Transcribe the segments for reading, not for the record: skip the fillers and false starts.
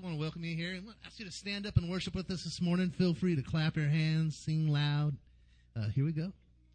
want to welcome you here and ask you to stand up and worship with us this morning. Feel free to clap your hands, sing loud. Here we go.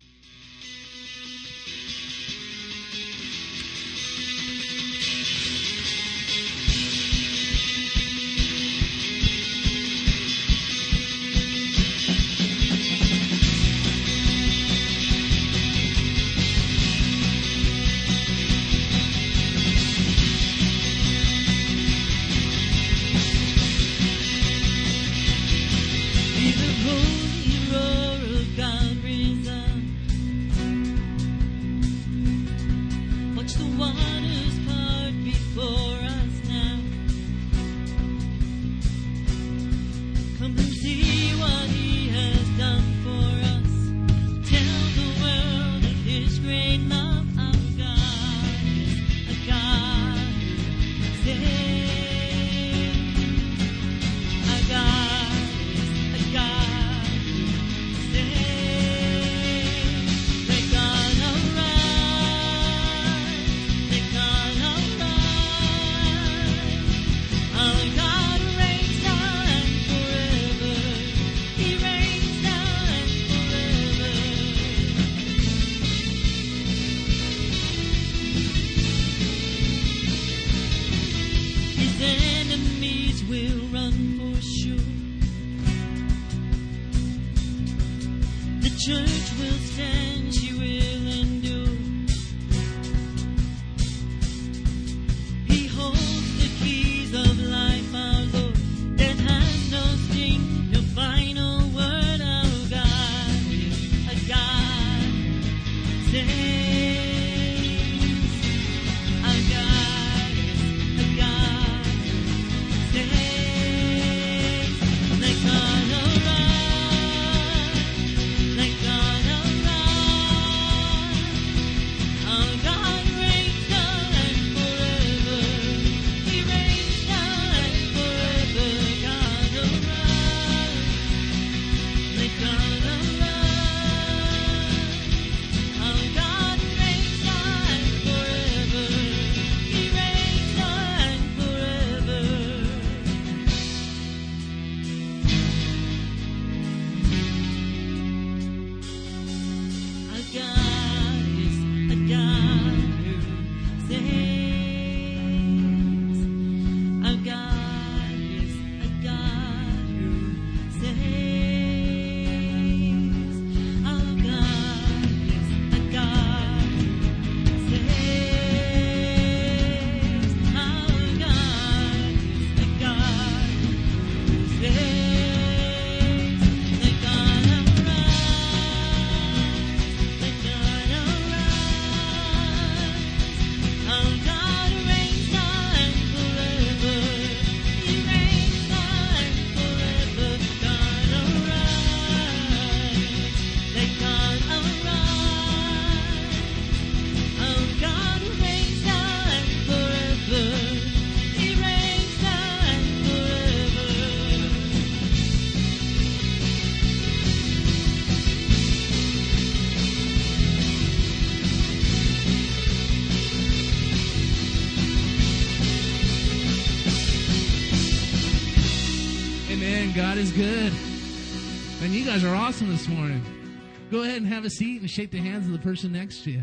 God is good. And you guys are awesome this morning. Go ahead and have a seat and shake the hands of the person next to you.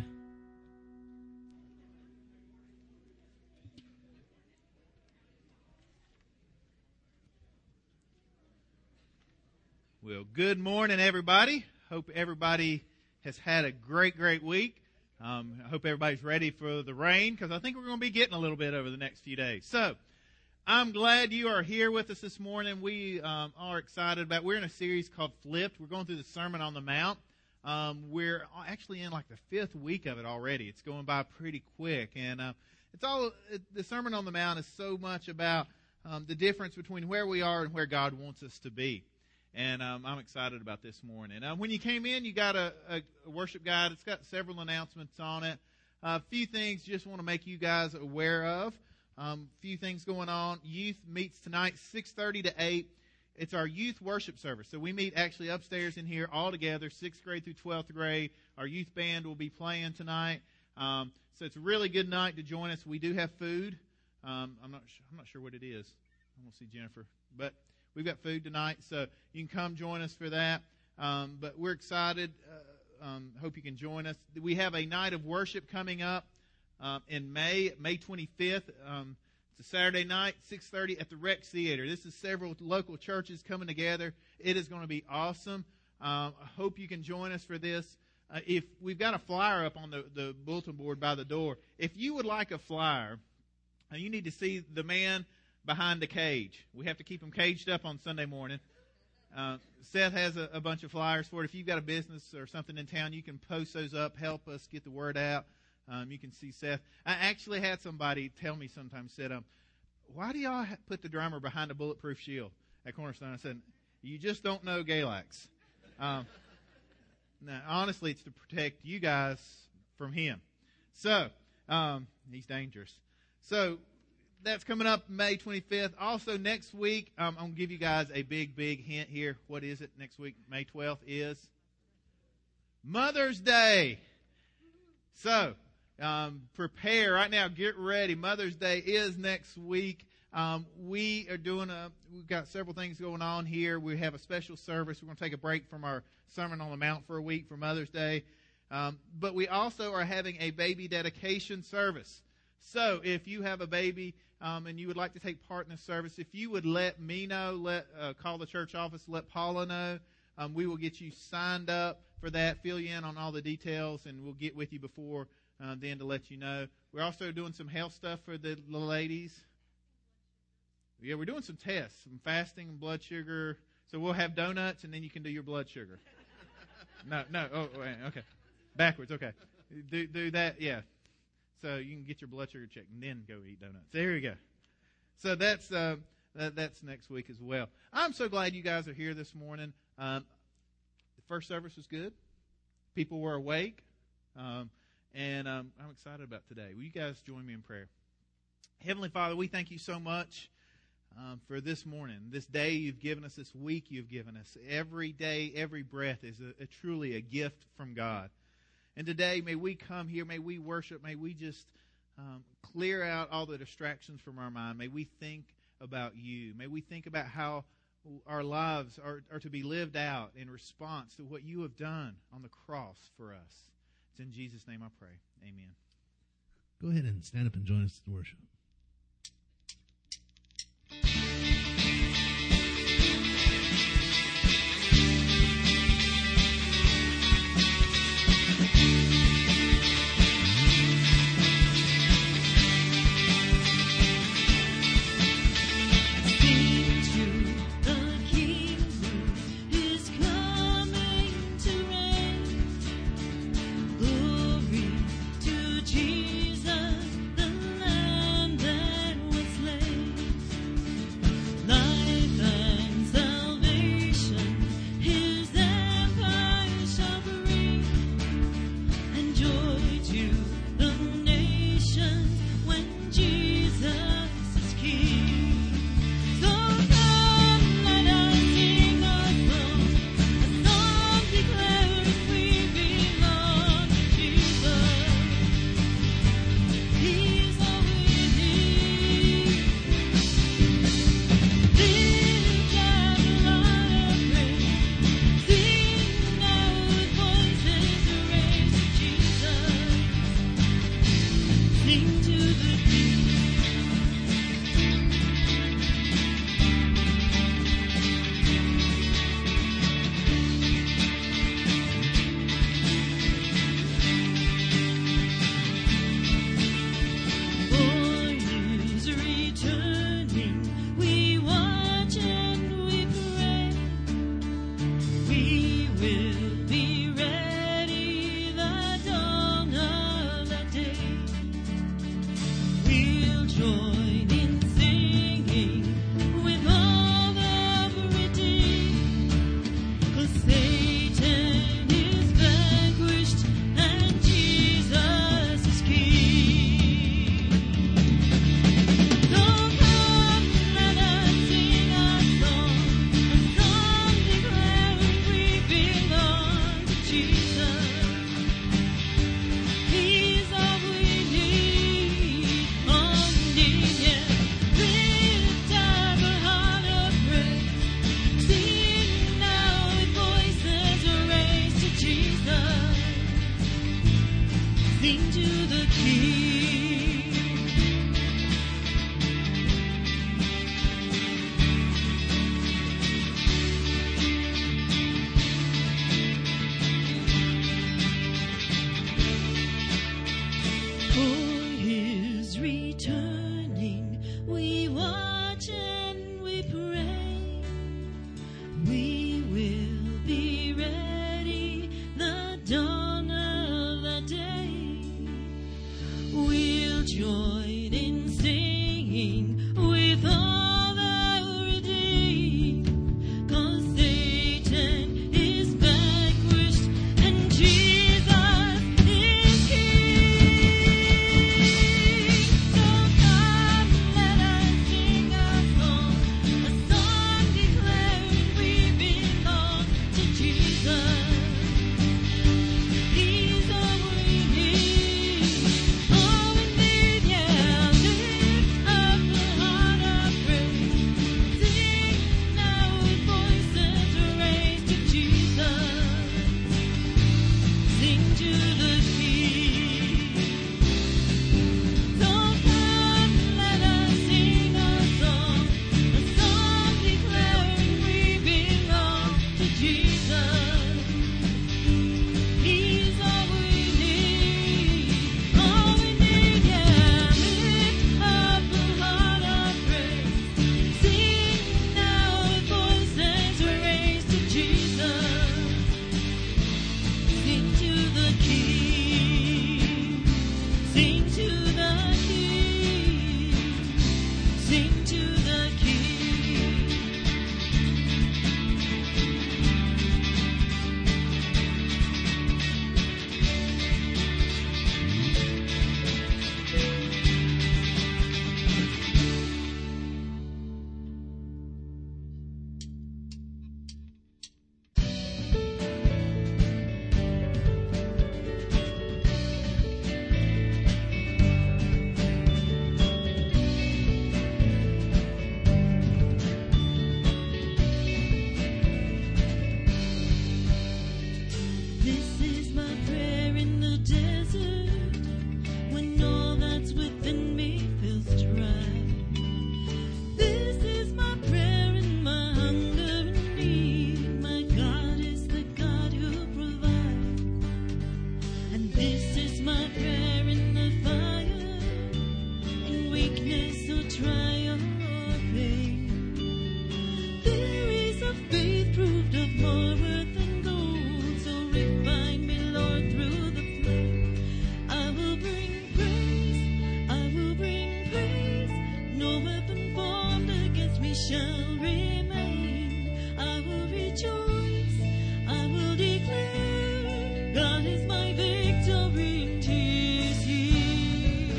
Well, good morning, everybody. Hope everybody has had a great week. I hope everybody's ready for the rain, because I think we're going to be getting a little bit over the next few days. So, I'm glad you are here with us this morning. We are excited we're in a series called Flipped. We're going through the Sermon on the Mount. We're actually in like the 5th week of it already. It's going by pretty quick. And the Sermon on the Mount is so much about the difference between where we are and where God wants us to be. And I'm excited about this morning. When you came in, you got a worship guide. It's got several announcements on it. A few things just want to make you guys aware of. Few things going on. Youth meets tonight, 6:30 to 8. It's our youth worship service. So we meet actually upstairs in here all together, 6th grade through 12th grade. Our youth band will be playing tonight. So it's a really good night to join us. We do have food. I'm not sure what it is. I won't see Jennifer, but we've got food tonight, so you can come join us for that. But we're excited. Hope you can join us. We have a night of worship coming up in May 25th. It's a Saturday night, 6:30 at the Rex Theater. This is several local churches coming together. It is going to be awesome. I hope you can join us for this. If we've got a flyer up on the bulletin board by the door. If you would like a flyer, you need to see the man behind the cage. We have to keep him caged up on Sunday morning. Seth has a bunch of flyers for it. If you've got a business or something in town, you can post those up, help us get the word out. You can see Seth. I actually had somebody tell me sometimes, said, why do y'all put the drummer behind a bulletproof shield at Cornerstone? I said, you just don't know Galax. Now, honestly, it's to protect you guys from him. So, he's dangerous. So, that's coming up May 25th. Also, next week, I'm going to give you guys a big hint here. What is it next week? May 12th is Mother's Day. So, prepare right now. Get ready. Mother's Day is next week. We've got several things going on here. We have a special service. We're going to take a break from our Sermon on the Mount for a week for Mother's Day. But we also are having a baby dedication service. So if you have a baby and you would like to take part in this service, if you would let me know, call the church office, let Paula know, we will get you signed up for that, fill you in on all the details, and we'll get with you before then to let you know. We're also doing some health stuff for the ladies. Yeah, we're doing some tests, some fasting and blood sugar. So we'll have donuts, and then you can do your blood sugar. No. Oh, wait, okay. Backwards, okay. Do that, yeah. So you can get your blood sugar checked and then go eat donuts. There you go. So that's next week as well. I'm so glad you guys are here this morning. The first service was good. People were awake. And I'm excited about today. Will you guys join me in prayer? Heavenly Father, we thank you so much for this morning, this day you've given us, this week you've given us. Every day, every breath is truly a gift from God. And today, may we come here, may we worship, may we just clear out all the distractions from our mind. May we think about you. May we think about how our lives are to be lived out in response to what you have done on the cross for us. It's in Jesus' name I pray. Amen. Go ahead and stand up and join us in worship. Jesus, the Lamb watch and we pray. We will be ready the dawn of the day. We'll join in singing with all the redeemed, 'cause Satan is vanquished and Jesus is King. So come, let us sing a song declaring we belong to Jesus. He's all we need. All we need, yeah. Lift up the heart of praise. Sing now with voices raised to Jesus. Sing to the King. So come, let us sing a song declaring we belong to Jesus. He's all we need. All we need, yeah. Lift up the heart of praise. Sing now with voices raised to Jesus. Sing to the King. Sing to the King. Sing to the King. This is my prayer in the desert, when all that's within me feels dry. This is my prayer in my hunger and need. My God is the God who provides. And this is my prayer in the fire, in weakness or trial or pain. There is a faith proved of more worth than gold, so refine me, Lord, through the flame. I will bring praise, I will bring praise. No weapon formed against me shall remain. I will rejoice, I will declare, God is my victory and 'tis here.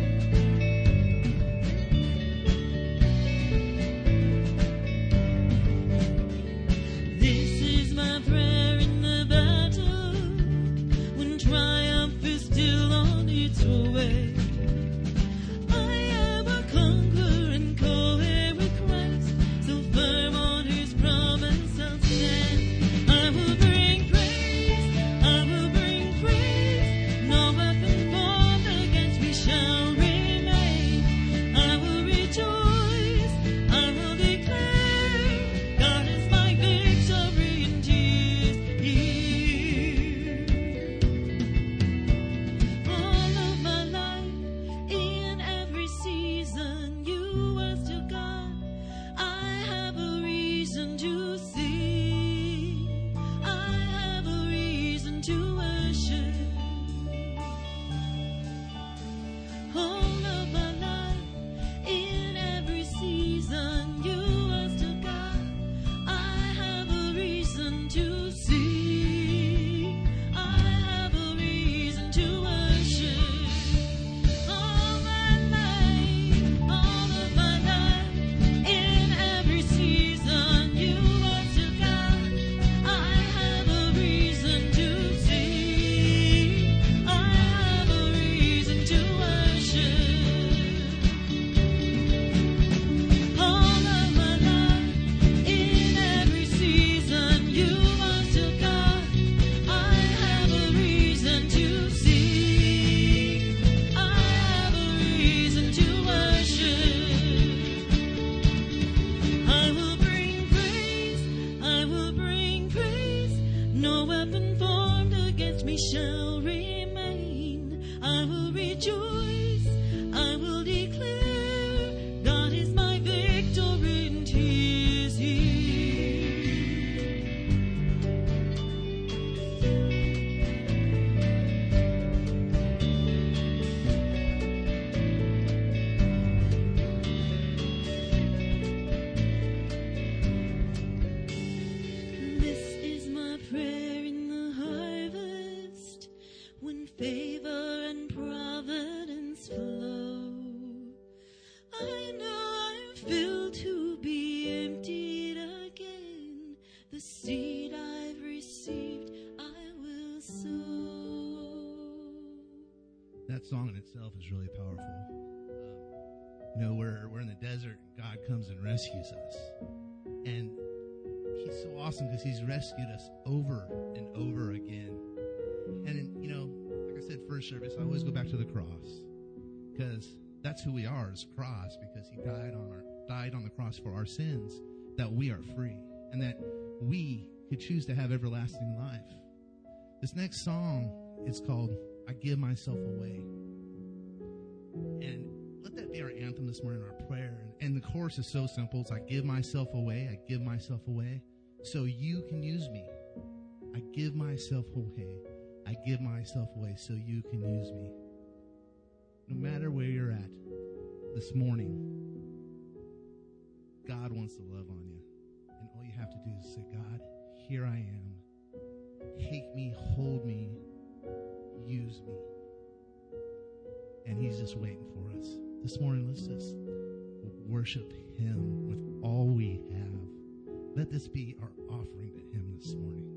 This is my prayer in the battle, when triumph is still on its way. I am a conqueror and co-heir with Christ, so firm on His promise I'll stand. I will bring praise, itself is really powerful. We're in the desert, and God comes and rescues us. And he's so awesome because he's rescued us over and over again. And, like I said, first service, I always go back to the cross because that's who we are, is cross, because he died on the cross for our sins, that we are free and that we could choose to have everlasting life. This next song is called I Give Myself Away. And let that be our anthem this morning, our prayer. And the chorus is so simple. It's I give myself away, I give myself away, so you can use me. I give myself away, I give myself away, so you can use me. No matter where you're at this morning, God wants to love on you. And all you have to do is say, God, here I am. Take me, hold me, use me. And he's just waiting for us. This morning, let's just worship him with all we have. Let this be our offering to him this morning.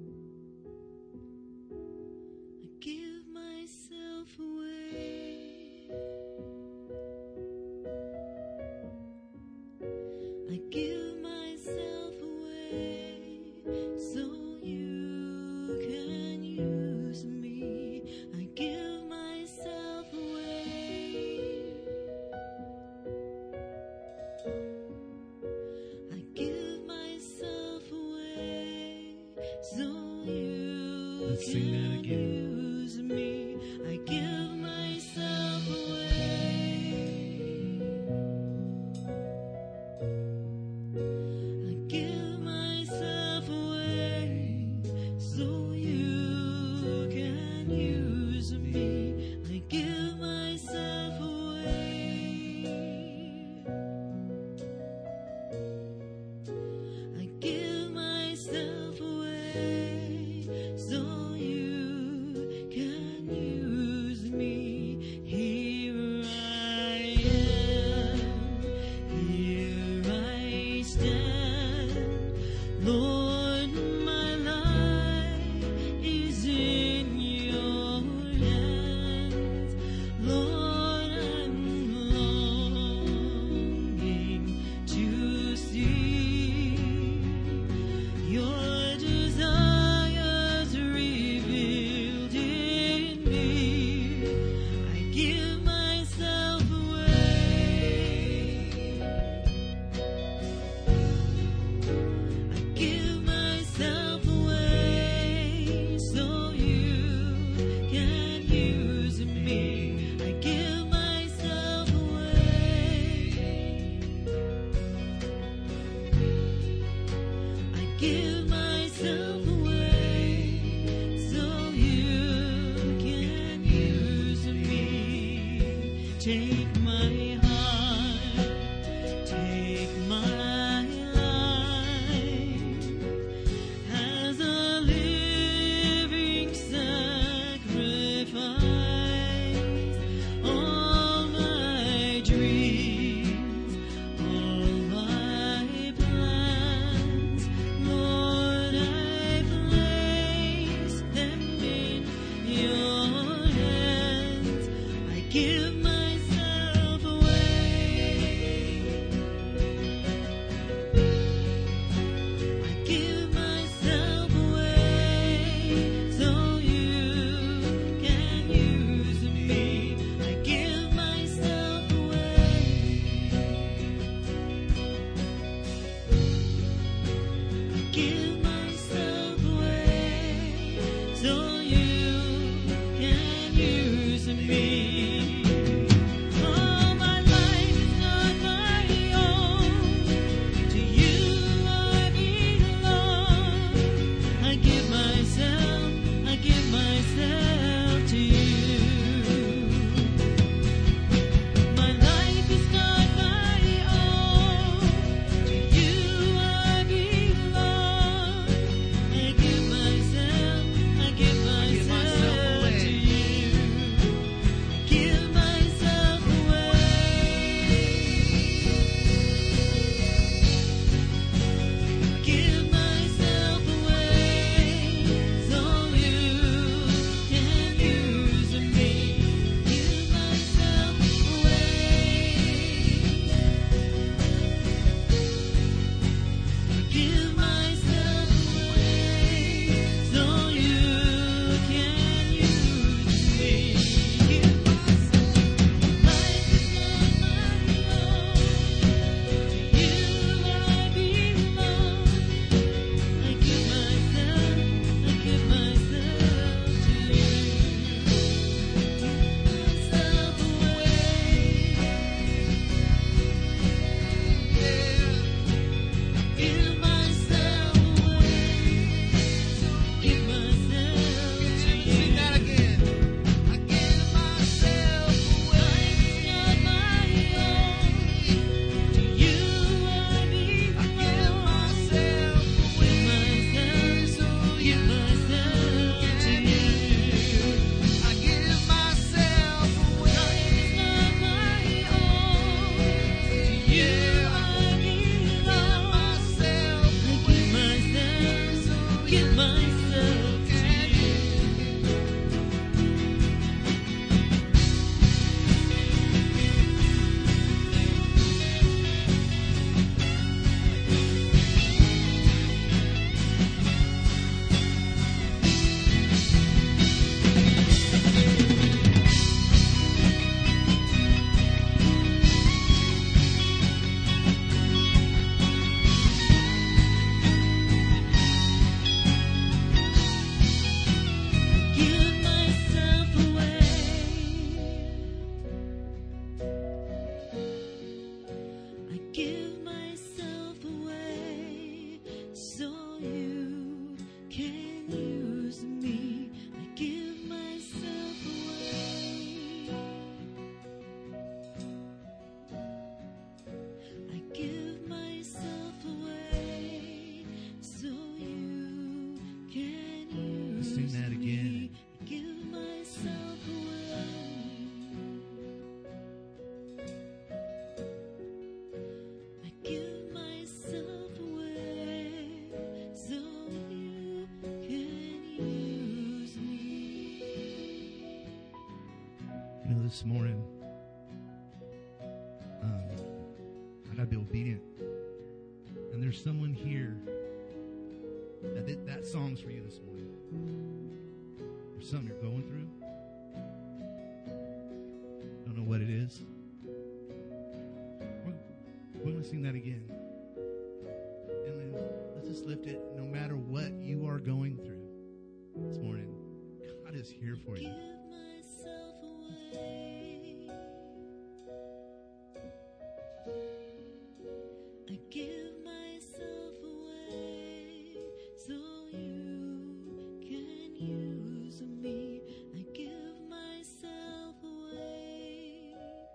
I give myself away. I give myself away so you can use me. I give myself away. I give myself away so you Let's sing that again. use me. I give myself away. I give myself away so you can use me. I give myself away. I give myself away so you can use me. Here I am, here I stand. Lord, my life is in your hands. Lord, I'm longing to see your desires revealed in me. I give myself away. I give myself away so you can use me. I give myself away. I give myself away so you can use me. Take my heart, take my life as a living sacrifice. All my dreams, all my plans, Lord, this morning, I got to be obedient. And there's someone here that song's for you this morning. There's something you're going through. Don't know what it is. We're going to sing that again. And then let's just lift it. No matter what you are going through this morning, God is here for you. Give myself away so you can use me. I give myself away.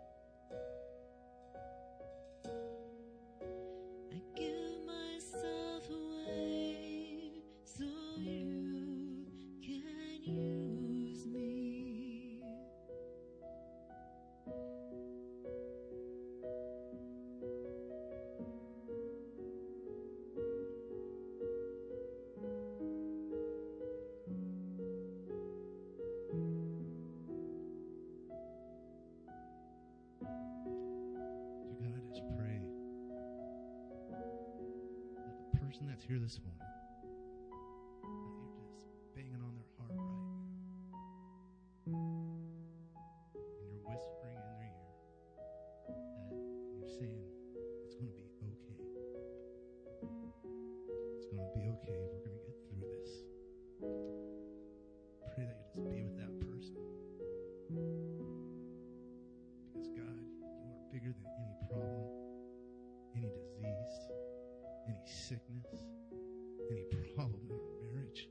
I give myself away so you can use me. Dear God, I just pray that the person that's here this morning, that you're just banging on their heart right now. And you're whispering in their ear that you're saying, it's going to be okay. It's going to be okay. We're going to get through this. Pray that you just be with that person. Because God, you are bigger than any problem, any disease, any sickness, any problem in our marriage.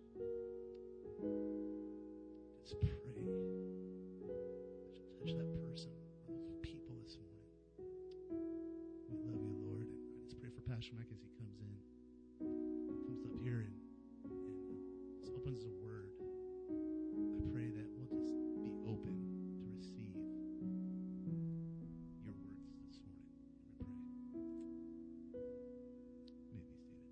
Just pray that you'll touch that person or those people this morning. We love you, Lord. And I just pray for Pastor Mike as he comes in. Comes up here and just opens the word. I pray that we'll just be open to receive your words this morning. We pray. May be seated.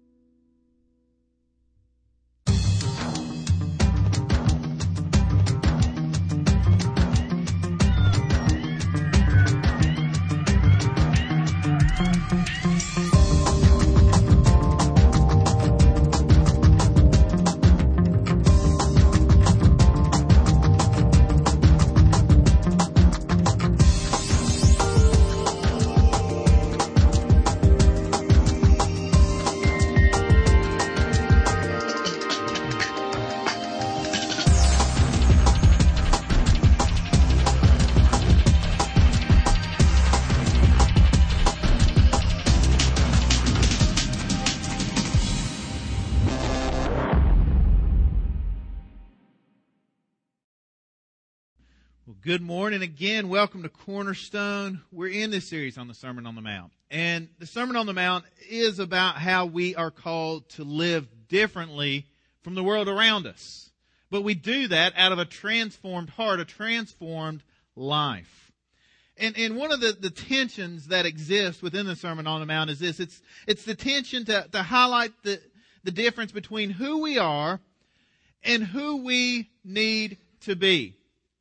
Well, good morning again. Welcome to Cornerstone. We're in this series on the Sermon on the Mount. And the Sermon on the Mount is about how we are called to live differently from the world around us. But we do that out of a transformed heart, a transformed life. And one of the tensions that exist within the Sermon on the Mount is this. It's the tension to highlight the difference between who we are and who we need to be.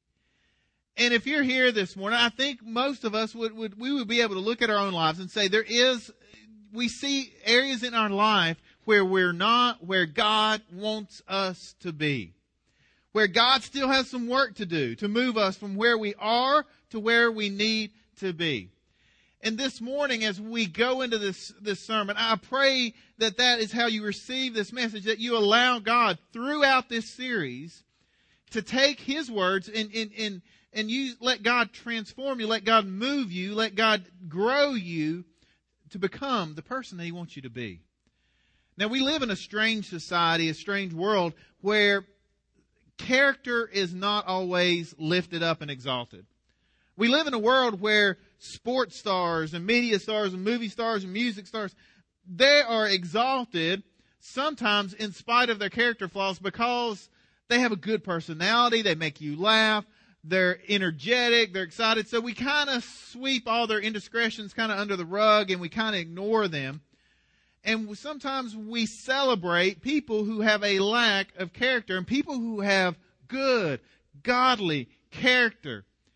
And if you're here this morning, I think most of us would be able to look at our own lives and say we see areas in our life where we're not where God wants us to be. Where God still has some work to do to move us from where we are to where we need to be. And this morning, as we go into this sermon, I pray that is how you receive this message, that you allow God throughout this series to take His words and you let God transform you, let God move you, let God grow you to become the person that He wants you to be. Now, we live in a strange society, a strange world, where character is not always lifted up and exalted. We live in a world where sports stars and media stars and movie stars and music stars, they are exalted sometimes in spite of their character flaws because they have a good personality, they make you laugh, they're energetic, they're excited. So we kind of sweep all their indiscretions kind of under the rug and we kind of ignore them. And sometimes we celebrate people who have a lack of character and people who have good, godly character.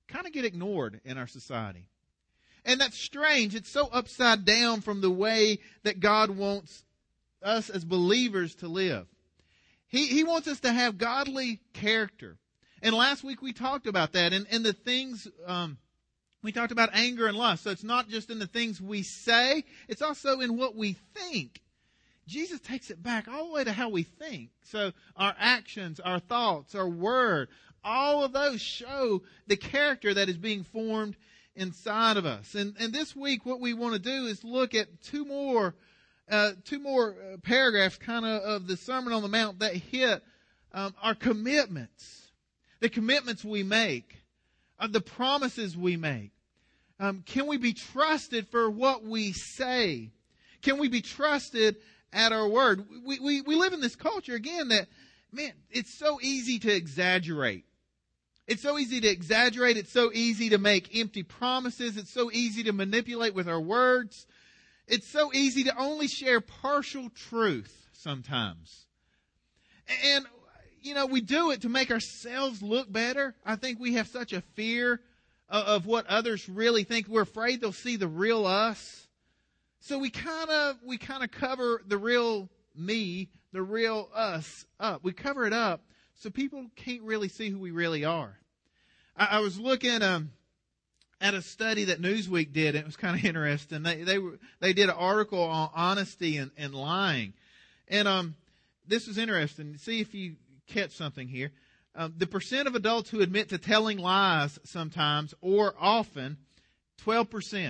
kind of get ignored in our society. And that's strange. It's so upside down from the way that God wants us as believers to live. He wants us to have godly character. And last week we talked about that. And the things, we talked about anger and lust. So it's not just in the things we say, it's also in what we think. Jesus takes it back all the way to how we think. So our actions, our thoughts, our word, all of those show the character that is being formed inside of us. And this week what we want to do is look at two more paragraphs kind of the Sermon on the Mount that hit our commitments. The commitments we make, the promises we make. Can we be trusted for what we say? Can we be trusted at our word? We live in this culture, again, that, man, it's so easy to exaggerate. It's so easy to exaggerate. It's so easy to make empty promises. It's so easy to manipulate with our words. It's so easy to only share partial truth sometimes. And we do it to make ourselves look better. I think we have such a fear of what others really think. We're afraid they'll see the real us. So we kind of cover the real me, the real us up. We cover it up so people can't really see who we really are. I was looking at a study that Newsweek did, and it was kind of interesting. They did an article on honesty and lying. And this was interesting. See if you catch something here. The percent of adults who admit to telling lies sometimes or often, 12%.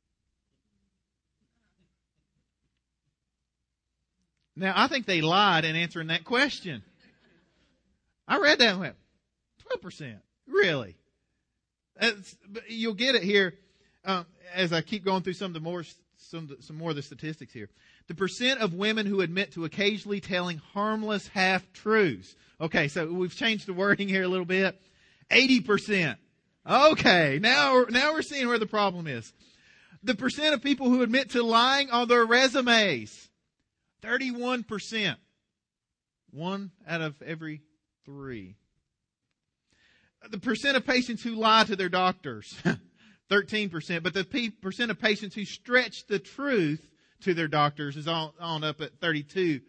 Now, I think they lied in answering that question. I read that and went, 12%? Really? You'll get it here as I keep going through some more of the statistics here. The percent of women who admit to occasionally telling harmless half-truths. Okay, so we've changed the wording here a little bit. 80%. Okay, now we're seeing where the problem is. The percent of people who admit to lying on their resumes. 31%. 1 out of every 3. The percent of patients who lie to their doctors. 13%. But the percent of patients who stretch the truth to their doctors is on up at 32%.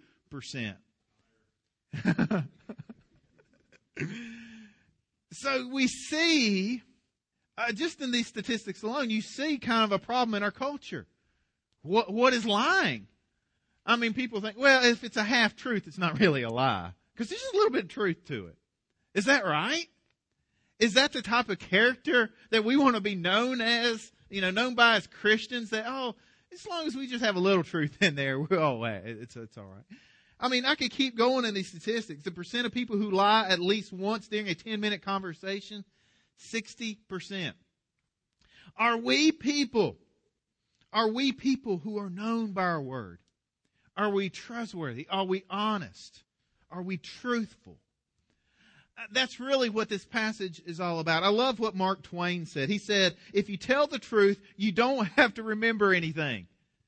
So we see, just in these statistics alone, you see kind of a problem in our culture. What is lying? I mean, people think, well, if it's a half-truth, it's not really a lie. Because there's just a little bit of truth to it. Is that right? Is that the type of character that we want to be known as, known by as Christians? That, as long as we just have a little truth in there, it's all right. I mean, I could keep going in these statistics. The percent of people who lie at least once during a 10-minute conversation, 60%. Are we people who are known by our word? Are we trustworthy? Are we honest? Are we truthful? That's really what this passage is all about. I love what Mark Twain said. He said, if you tell the truth, you don't have to remember anything.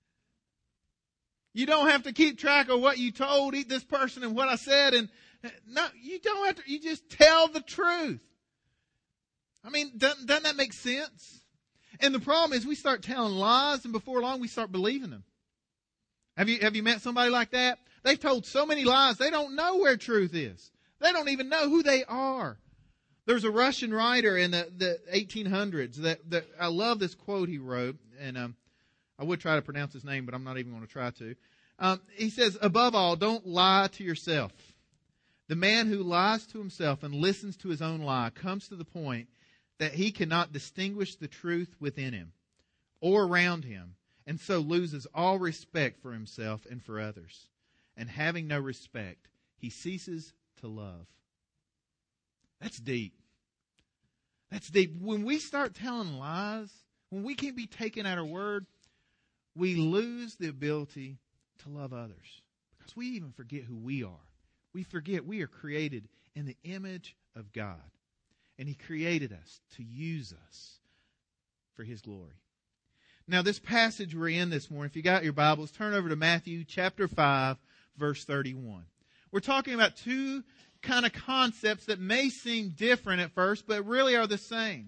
You don't have to keep track of what you told this person and what I said. And no, you don't have to. You just tell the truth. I mean, doesn't that make sense? And the problem is we start telling lies, and before long we start believing them. Have you met somebody like that? They've told so many lies, they don't know where truth is. They don't even know who they are. There's a Russian writer in the 1800s that I love this quote he wrote, and I would try to pronounce his name, but I'm not even going to try to. He says, above all, don't lie to yourself. The man who lies to himself and listens to his own lie comes to the point that he cannot distinguish the truth within him or around him, and so loses all respect for himself and for others. And having no respect, he ceases to love. That's deep. That's deep. When we start telling lies, when we can't be taken at our word, we lose the ability to love others. Because we even forget who we are. We forget we are created in the image of God. And He created us to use us for His glory. Now, this passage we're in this morning, if you got your Bibles, turn over to Matthew chapter 5, verse 31. We're talking about two kind of concepts that may seem different at first, but really are the same.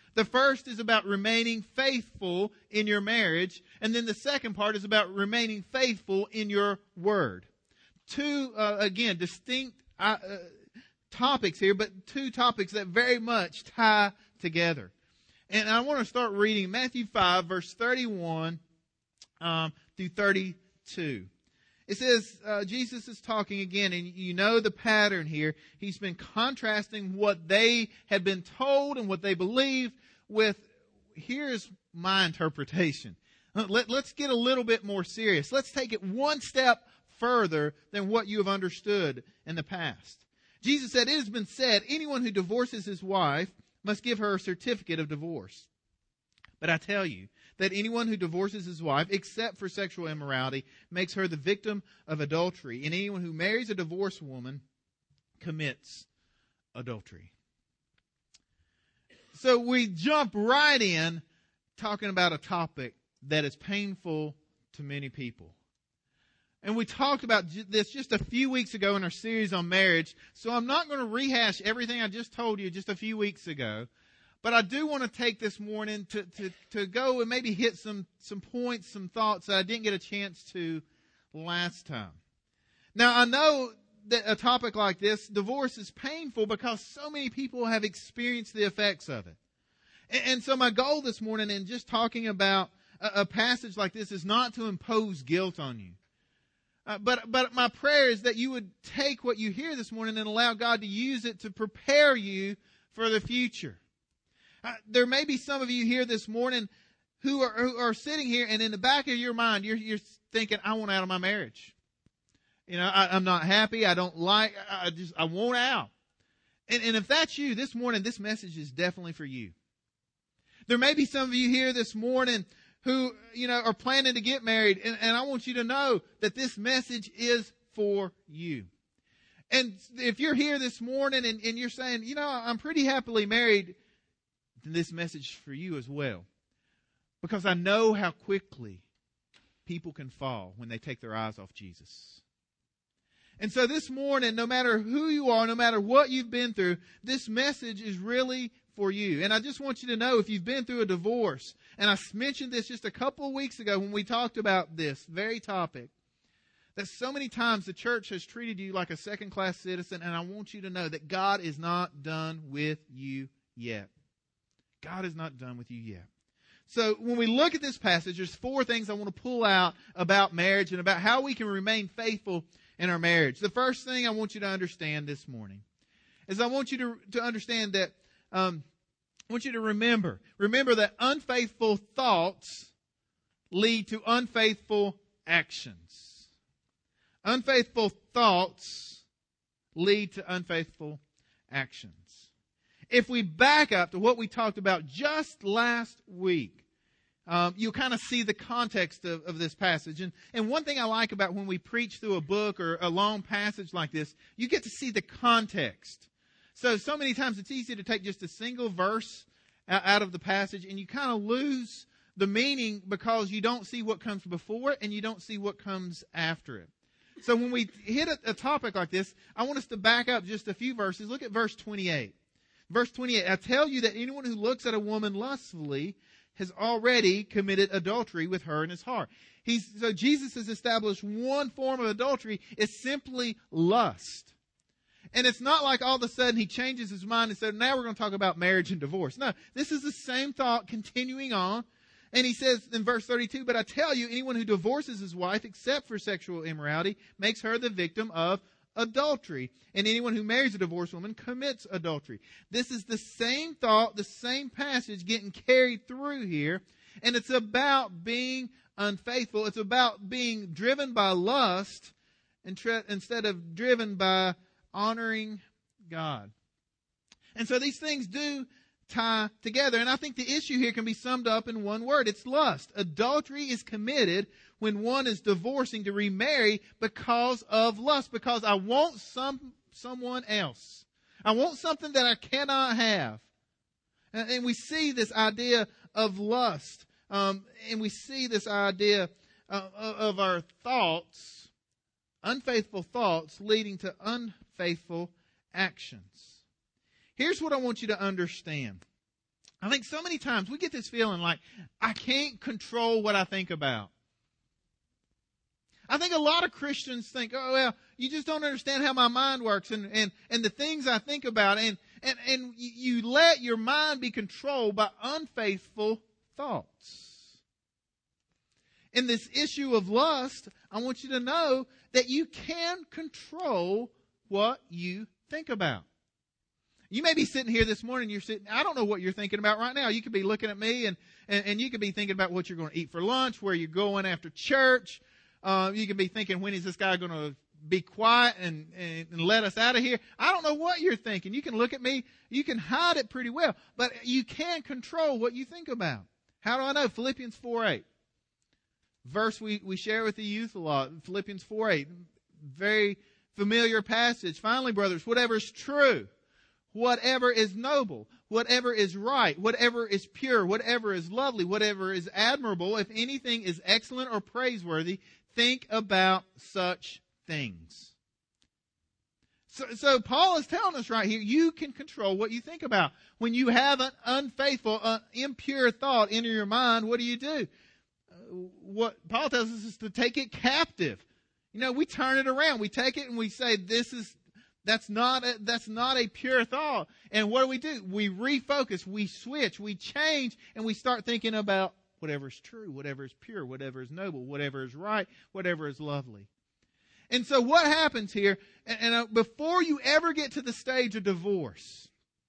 The first is about remaining faithful in your marriage, and then the second part is about remaining faithful in your word. Two, again, distinct topics here, but two topics that very much tie together. And I want to start reading Matthew 5, verse 31 through 32. It says, Jesus is talking again, and you know the pattern here. He's been contrasting what they had been told and what they believed with, here's my interpretation. Let's get a little bit more serious. Let's take it one step further than what you have understood in the past. Jesus said, it has been said, anyone who divorces his wife must give her a certificate of divorce. But I tell you that anyone who divorces his wife, except for sexual immorality, makes her the victim of adultery. And anyone who marries a divorced woman commits adultery. So we jump right in talking about a topic that is painful to many people. And we talked about this just a few weeks ago in our series on marriage. So I'm not going to rehash everything I just told you just a few weeks ago. But I do want to take this morning to go and maybe hit some points, some thoughts that I didn't get a chance to last time. Now, I know that a topic like this, divorce, is painful because so many people have experienced the effects of it. And so my goal this morning in just talking about a passage like this is not to impose guilt on you. But my prayer is that you would take what you hear this morning and allow God to use it to prepare you for the future. There may be some of you here this morning who are sitting here, and in the back of your mind, you're thinking, I want out of my marriage. You know, I'm not happy. I don't like, I want out. And if that's you this morning, this message is definitely for you. There may be some of you here this morning who, are planning to get married. And I want you to know that this message is for you. And if you're here this morning and you're saying, I'm pretty happily married, then this message is for you as well. Because I know how quickly people can fall when they take their eyes off Jesus. And so this morning, no matter who you are, no matter what you've been through, this message is really for you. And I just want you to know, if you've been through a divorce, and I mentioned this just a couple of weeks ago when we talked about this very topic, that so many times the church has treated you like a second-class citizen, and I want you to know that God is not done with you yet. God is not done with you yet. So when we look at this passage, there's 4 things I want to pull out about marriage and about how we can remain faithful in our marriage. The first thing I want you to understand this morning is I want you to understand that, I want you to remember that unfaithful thoughts lead to unfaithful actions. Unfaithful thoughts lead to unfaithful actions. If we back up to what we talked about just last week, you'll kind of see the context of this passage. And one thing I like about when we preach through a book or a long passage like this, you get to see the context. So many times it's easy to take just a single verse out of the passage and you kind of lose the meaning because you don't see what comes before it and you don't see what comes after it. So when we hit a topic like this, I want us to back up just a few verses. Look at verse 28. Verse 28, I tell you that anyone who looks at a woman lustfully has already committed adultery with her in his heart. So Jesus has established one form of adultery. It's simply lust. And it's not like all of a sudden he changes his mind and said, now we're going to talk about marriage and divorce. No, this is the same thought continuing on. And he says in verse 32, but I tell you, anyone who divorces his wife except for sexual immorality makes her the victim of adultery. And anyone who marries a divorced woman commits adultery. This is the same thought, the same passage getting carried through here. And it's about being unfaithful. It's about being driven by lust instead of driven by honoring God. And so these things do tie together. And I think the issue here can be summed up in one word. It's lust. Adultery is committed when one is divorcing to remarry because of lust. Because I want someone else. I want something that I cannot have. And we see this idea of lust. And we see this idea of our thoughts, unfaithful thoughts leading to unfaithful actions. Here's what I want you to understand. I think so many times we get this feeling like, I can't control what I think about. I think a lot of Christians think, oh, well, you just don't understand how my mind works and the things I think about. And you let your mind be controlled by unfaithful thoughts. In this issue of lust, I want you to know that you can control what you think about. You may be sitting here this morning, I don't know what you're thinking about right now. You could be looking at me and you could be thinking about what you're going to eat for lunch, where you're going after church. You could be thinking, when is this guy going to be quiet and let us out of here? I don't know what you're thinking. You can look at me. You can hide it pretty well. But you can control what you think about. How do I know? Philippians 4:8. Verse we share with the youth a lot. Philippians 4:8. Very familiar passage. Finally, brothers, whatever is true, whatever is noble, whatever is right, whatever is pure, whatever is lovely, whatever is admirable, if anything is excellent or praiseworthy, think about such things. So Paul is telling us right here, you can control what you think about. When you have an unfaithful, impure thought enter your mind, what do? What Paul tells us is to take it captive. We turn it around. We take it and we say, that's not a pure thought. And what do? We refocus, we switch, we change, and we start thinking about whatever is true, whatever is pure, whatever is noble, whatever is right, whatever is lovely. And so what happens here, and before you ever get to the stage of divorce,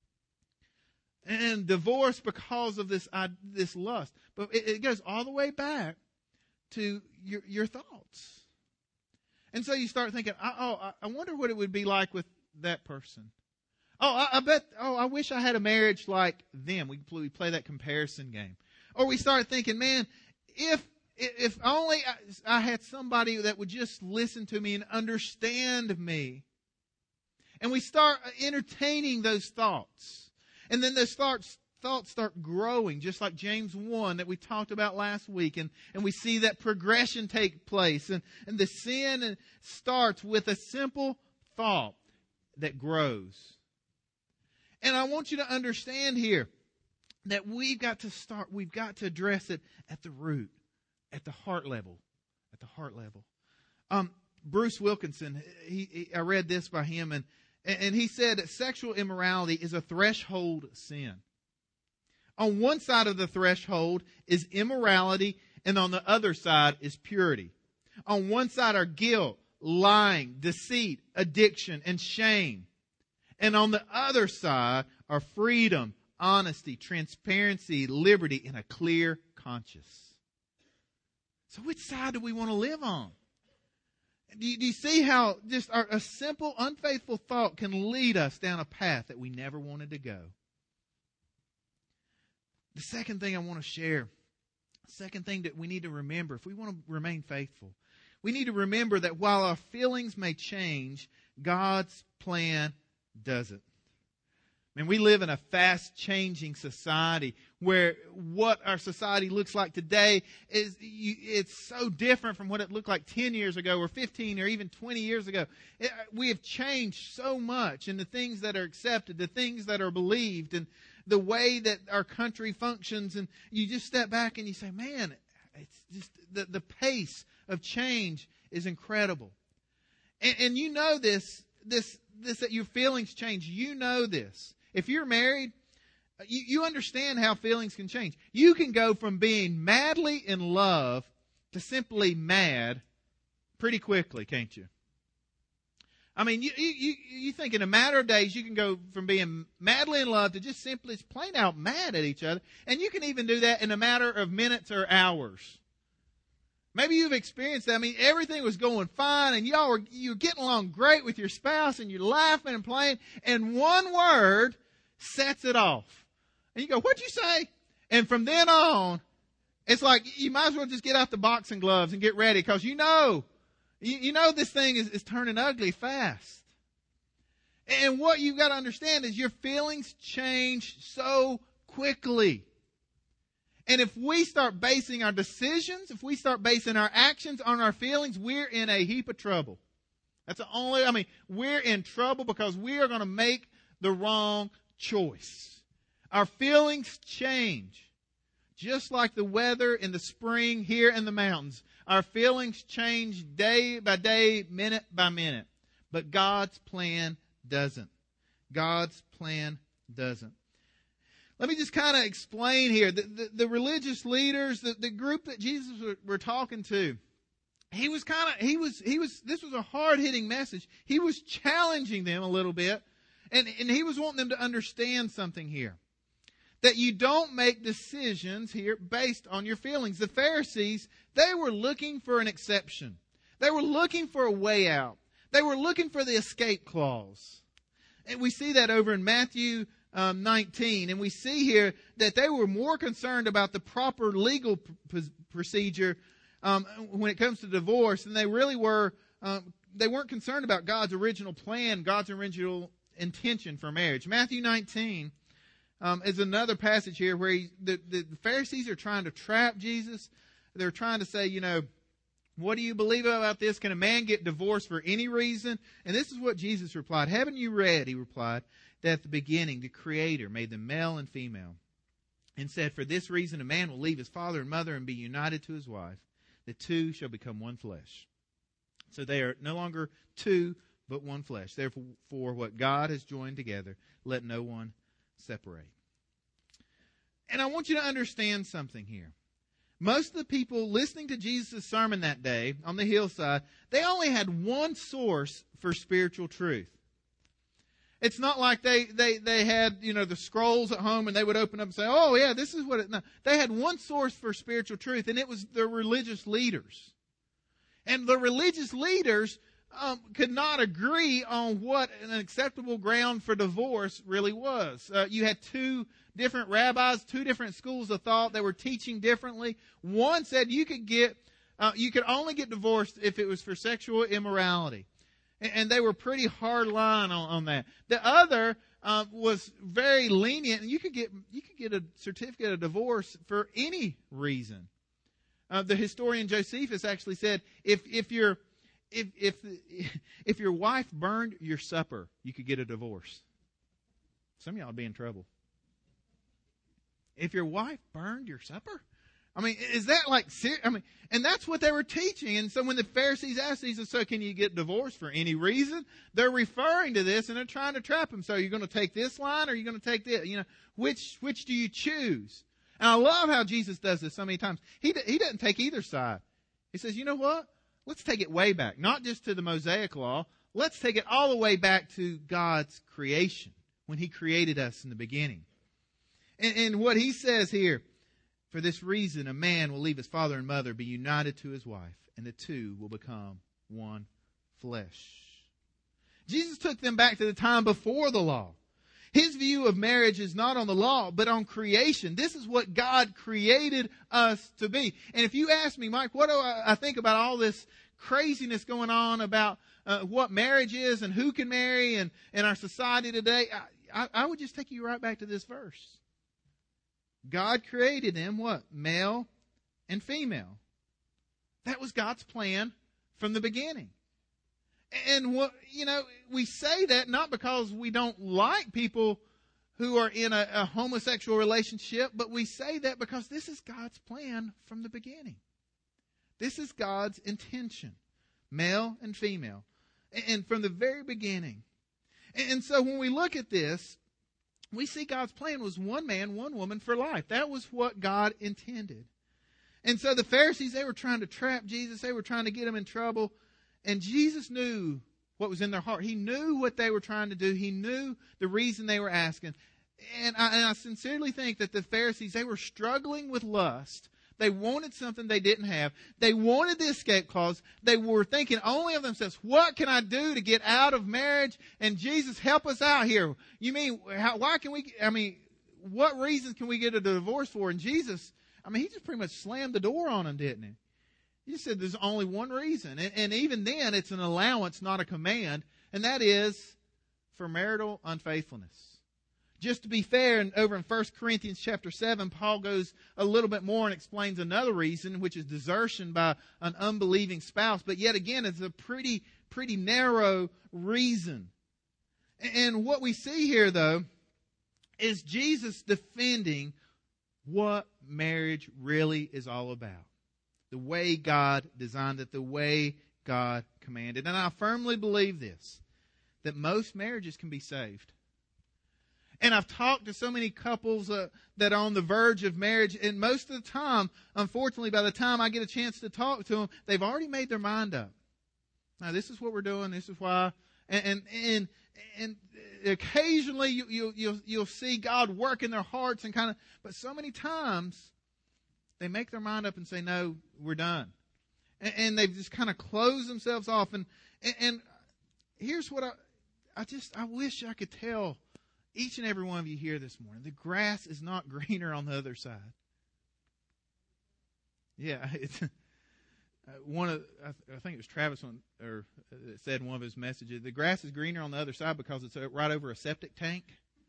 and divorce because of this lust, but it goes all the way back to your thoughts. And so you start thinking, I wonder what it would be like with that person. I wish I had a marriage like them. We play that comparison game. Or we start thinking, man, if only I had somebody that would just listen to me and understand me. And we start entertaining those thoughts. And then those thoughts start growing, just like James 1 that we talked about last week. And we see that progression take place. And the sin starts with a simple thought that grows. And I want you to understand here that we've got to address it at the root, at the heart level. Bruce Wilkinson, I read this by him, and he said that sexual immorality is a threshold sin. On one side of the threshold is immorality, and on the other side is purity. On one side are guilt, lying, deceit, addiction, and shame. And on the other side are freedom, honesty, transparency, liberty, and a clear conscience. So which side do we want to live on? Do you see how just a simple, unfaithful thought can lead us down a path that we never wanted to go? The second thing I want to share, second thing that we need to remember, if we want to remain faithful, we need to remember that while our feelings may change, God's plan doesn't. And we live in a fast-changing society where what our society looks like today it's so different from what it looked like 10 years ago or 15 or even 20 years ago. We have changed so much in the things that are accepted, the things that are believed, and the way that our country functions. And you just step back and you say, man, it's just the pace of change is incredible. And you know this that your feelings change. You know this. If you're married, you understand how feelings can change. You can go from being madly in love to simply mad pretty quickly, can't you? I mean, you think in a matter of days you can go from being madly in love to just simply plain out mad at each other. And you can even do that in a matter of minutes or hours. Maybe you've experienced that. I mean, everything was going fine and you're getting along great with your spouse and you're laughing and playing, and one word sets it off. And you go, what'd you say? And from then on, it's like you might as well just get out the boxing gloves and get ready, because you know this thing is turning ugly fast. And what you've got to understand is your feelings change so quickly. And if we start basing our decisions, if we start basing our actions on our feelings, we're in a heap of trouble. We're in trouble because we are going to make the wrong choice. Our feelings change. Just like the weather in the spring here in the mountains. Our feelings change day by day, minute by minute. But God's plan doesn't. God's plan doesn't. Let me just kind of explain here. The religious leaders, the group that Jesus were talking to, this was a hard-hitting message. He was challenging them a little bit. And he was wanting them to understand something here. That you don't make decisions here based on your feelings. The Pharisees, they were looking for an exception. They were looking for a way out. They were looking for the escape clause. And we see that over in Matthew 19. And we see here that they were more concerned about the proper legal procedure when it comes to divorce than they really were. They weren't concerned about God's original plan, God's original intention for marriage. Matthew 19 is another passage here where the Pharisees are trying to trap Jesus. They're trying to say, what do you believe about this? Can a man get divorced for any reason? And this is what Jesus replied. Haven't you read, he replied, that at the beginning the Creator made them male and female and said, for this reason a man will leave his father and mother and be united to his wife. The two shall become one flesh. So they are no longer two, but one flesh. Therefore, what God has joined together, let no one separate. And I want you to understand something here. Most of the people listening to Jesus' sermon that day on the hillside, they only had one source for spiritual truth. It's not like they had, the scrolls at home and they would open up and say, oh yeah, this is what it... No. They had one source for spiritual truth, and it was the religious leaders. And the religious leaders could not agree on what an acceptable ground for divorce really was. You had two different rabbis, two different schools of thought that were teaching differently. One said you could only get divorced if it was for sexual immorality. And they were pretty hard line on that. The other was very lenient, and you could get a certificate of divorce for any reason. The historian Josephus actually said if your wife burned your supper, you could get a divorce. Some of y'all would be in trouble. If your wife burned your supper? I mean, is that like serious? I mean, and that's what they were teaching. And so when the Pharisees asked Jesus, so can you get divorced for any reason? They're referring to this and they're trying to trap him. So you're going to take this line or you're going to take this? Which do you choose? And I love how Jesus does this so many times. He doesn't take either side. He says, you know what? Let's take it way back. Not just to the Mosaic law. Let's take it all the way back to God's creation when He created us in the beginning. And what He says here, for this reason, a man will leave his father and mother, be united to his wife, and the two will become one flesh. Jesus took them back to the time before the law. His view of marriage is not on the law, but on creation. This is what God created us to be. And if you ask me, Mike, what do I think about all this craziness going on about what marriage is and who can marry and our society today, I would just take you right back to this verse. God created them, what? Male and female. That was God's plan from the beginning. And we say that not because we don't like people who are in a homosexual relationship, but we say that because this is God's plan from the beginning. This is God's intention. Male and female. And from the very beginning. And so when we look at this, we see God's plan was one man, one woman for life. That was what God intended. And so the Pharisees, they were trying to trap Jesus. They were trying to get him in trouble. And Jesus knew what was in their heart. He knew what they were trying to do. He knew the reason they were asking. And I sincerely think that the Pharisees, they were struggling with lust. They wanted something they didn't have. They wanted the escape clause. They were thinking only of themselves. What can I do to get out of marriage? And Jesus, help us out here. You mean, what reasons can we get a divorce for? And Jesus, He just pretty much slammed the door on them, didn't He? He just said there's only one reason. And even then, it's an allowance, not a command. And that is for marital unfaithfulness. Just to be fair, over in 1 Corinthians chapter 7, Paul goes a little bit more and explains another reason, which is desertion by an unbelieving spouse. But yet again, it's a pretty narrow reason. And what we see here, though, is Jesus defending what marriage really is all about. The way God designed it, the way God commanded. And I firmly believe this, that most marriages can be saved. And I've talked to so many couples that are on the verge of marriage, and most of the time, unfortunately, by the time I get a chance to talk to them, they've already made their mind up. Now, this is what we're doing. This is why. And occasionally you'll see God work in their hearts and kind of, but so many times they make their mind up and say, no, we're done. And they've just kind of closed themselves off. And here's what I wish I could tell each and every one of you here this morning. The grass is not greener on the other side. Yeah, it's I think it was Travis said in one of his messages, the grass is greener on the other side because it's right over a septic tank.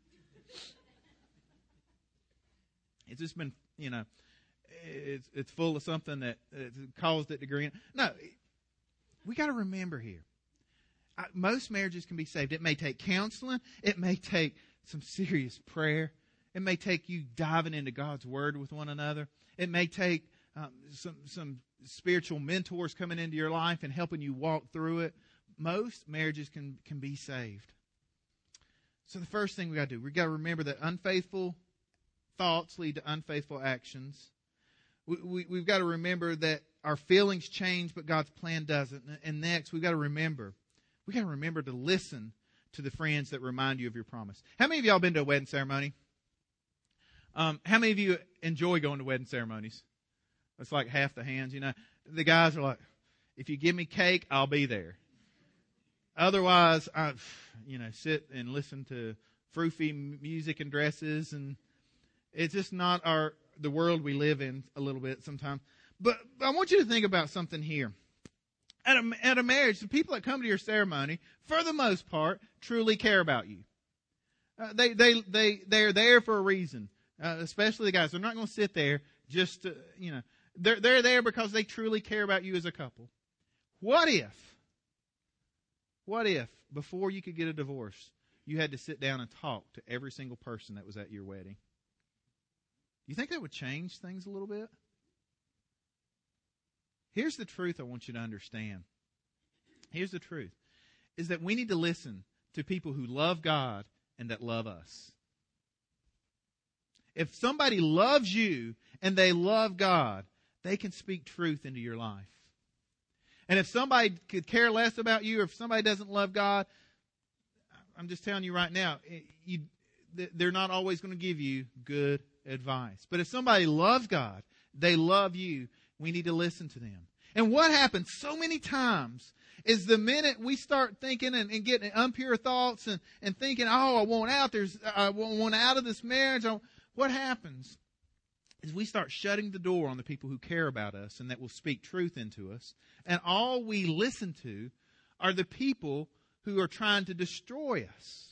It's just been, it's full of something that caused it to green. No, we got to remember here. Most marriages can be saved. It may take counseling. It may take some serious prayer. It may take you diving into God's Word with one another. It may take some spiritual mentors coming into your life and helping you walk through it. Most marriages can be saved. So the first thing we got to do, we got to remember that unfaithful thoughts lead to unfaithful actions. We've got to remember that our feelings change, but God's plan doesn't. And next, we've got to remember to listen to the friends that remind you of your promise. How many of y'all been to a wedding ceremony? How many of you enjoy going to wedding ceremonies? It's like half the hands, The guys are like, if you give me cake, I'll be there. Otherwise, I, sit and listen to froofy music and dresses, and it's just not the world we live in a little bit sometimes. But I want you to think about something here. At a marriage, the people that come to your ceremony, for the most part, truly care about you. They're there for a reason, especially the guys. They're not going to sit there just to, They're there because they truly care about you as a couple. What if, before you could get a divorce, you had to sit down and talk to every single person that was at your wedding? You think that would change things a little bit? Here's the truth I want you to understand. Here's the truth, is that we need to listen to people who love God and that love us. If somebody loves you and they love God, they can speak truth into your life. And if somebody could care less about you, or if somebody doesn't love God, I'm just telling you right now, they're not always going to give you good advice. But if somebody loves God, they love you, we need to listen to them. And what happens so many times is the minute we start thinking and getting impure thoughts and thinking, I want out of this marriage. What happens is we start shutting the door on the people who care about us and that will speak truth into us. And all we listen to are the people who are trying to destroy us.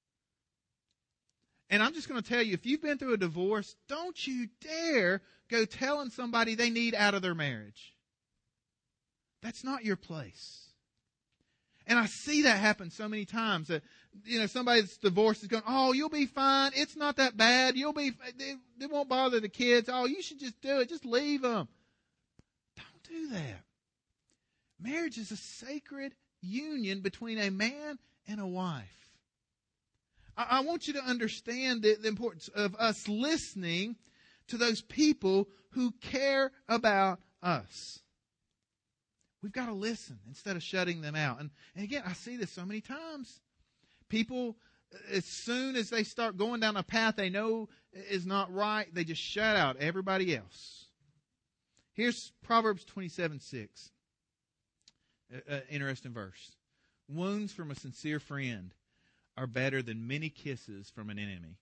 And I'm just going to tell you, if you've been through a divorce, don't you dare go telling somebody they need out of their marriage. That's not your place. And I see that happen so many times that, somebody that's divorced is going, you'll be fine. It's not that bad. They won't bother the kids. You should just do it. Just leave them. Don't do that. Marriage is a sacred union between a man and a wife. I want you to understand the importance of us listening to those people who care about us. We've got to listen instead of shutting them out. And again, I see this so many times. People, as soon as they start going down a path they know is not right, they just shut out everybody else. Here's Proverbs 27:6. Interesting verse. Wounds from a sincere friend are better than many kisses from an enemy.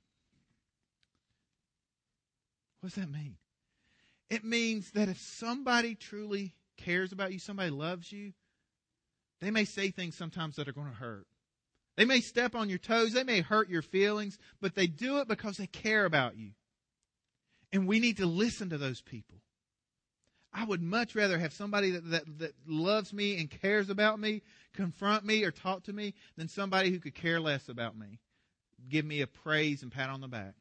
What does that mean? It means that if somebody truly cares about you, somebody loves you, they may say things sometimes that are going to hurt. They may step on your toes. They may hurt your feelings, but they do it because they care about you. And we need to listen to those people. I would much rather have somebody that loves me and cares about me confront me or talk to me than somebody who could care less about me. give me a praise and pat on the back.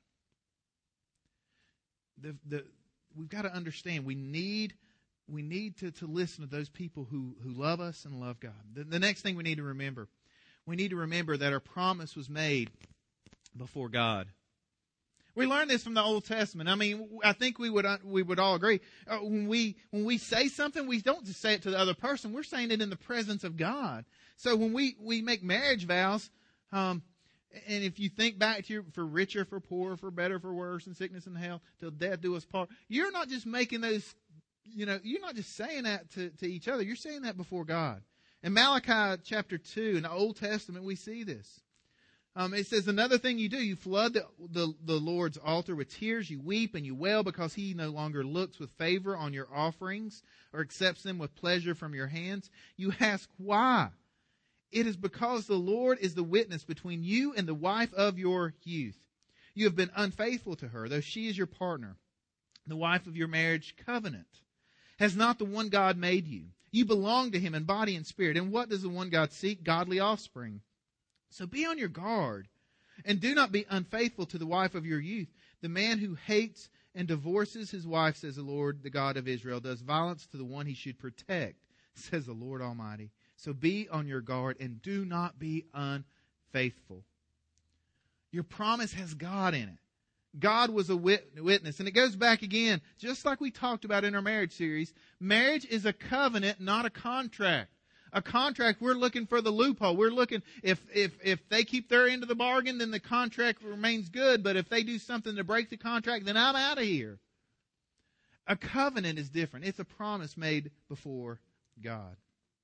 We've got to understand we need to listen to those people who love us and love God. The next thing we need to remember that our promise was made before God. We learned this from the Old Testament. I mean, I think we would all agree. When we say something, we don't just say it to the other person. We're saying it in the presence of God. So when we make marriage vows, and if you think back to for richer, for poorer, for better, for worse, in sickness and health, till death do us part, you're not just making those, you're not just saying that to each other. You're saying that before God. In Malachi chapter 2, in the Old Testament, we see this. It says, another thing you do, you flood the Lord's altar with tears, you weep and you wail because He no longer looks with favor on your offerings or accepts them with pleasure from your hands. You ask, why? It is because the Lord is the witness between you and the wife of your youth. You have been unfaithful to her, though she is your partner, the wife of your marriage covenant. Has not the one God made you? You belong to Him in body and spirit. And what does the one God seek? Godly offspring. So be on your guard, and do not be unfaithful to the wife of your youth. The man who hates and divorces his wife, says the Lord, the God of Israel, does violence to the one he should protect, says the Lord Almighty. So be on your guard, and do not be unfaithful. Your promise has God in it. God was a witness. And it goes back again, just like we talked about in our marriage series. Marriage is a covenant, not a contract. A contract, we're looking for the loophole. We're looking, if they keep their end of the bargain, then the contract remains good. But if they do something to break the contract, then I'm out of here. A covenant is different. It's a promise made before God.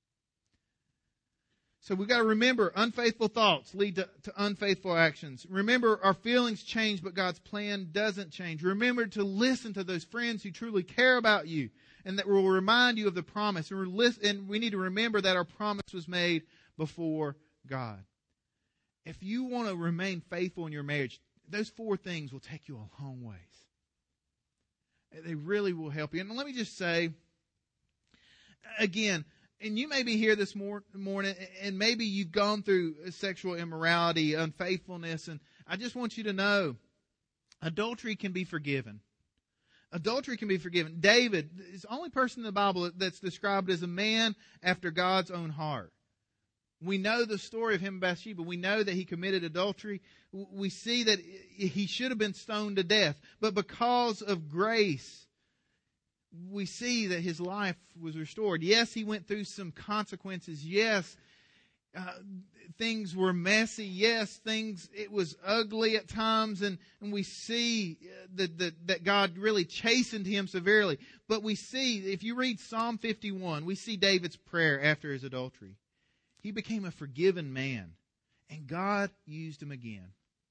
So we've got to remember, unfaithful thoughts lead to unfaithful actions. Remember, our feelings change, but God's plan doesn't change. Remember to listen to those friends who truly care about you and that will remind you of the promise. And we need to remember that our promise was made before God. If you want to remain faithful in your marriage, those 4 things will take you a long ways. They really will help you. And let me just say, again, and you may be here this morning, and maybe you've gone through sexual immorality, unfaithfulness, and I just want you to know, adultery can be forgiven. Adultery can be forgiven. David is the only person in the Bible that's described as a man after God's own heart. We know the story of him and Bathsheba. We know that he committed adultery. We see that he should have been stoned to death. But because of grace, we see that his life was restored. Yes, he went through some consequences. Yes, things were messy. Yes, it was ugly at times. And we see that God really chastened him severely. But we see, if you read Psalm 51, we see David's prayer after his adultery. He became a forgiven man. And God used him again.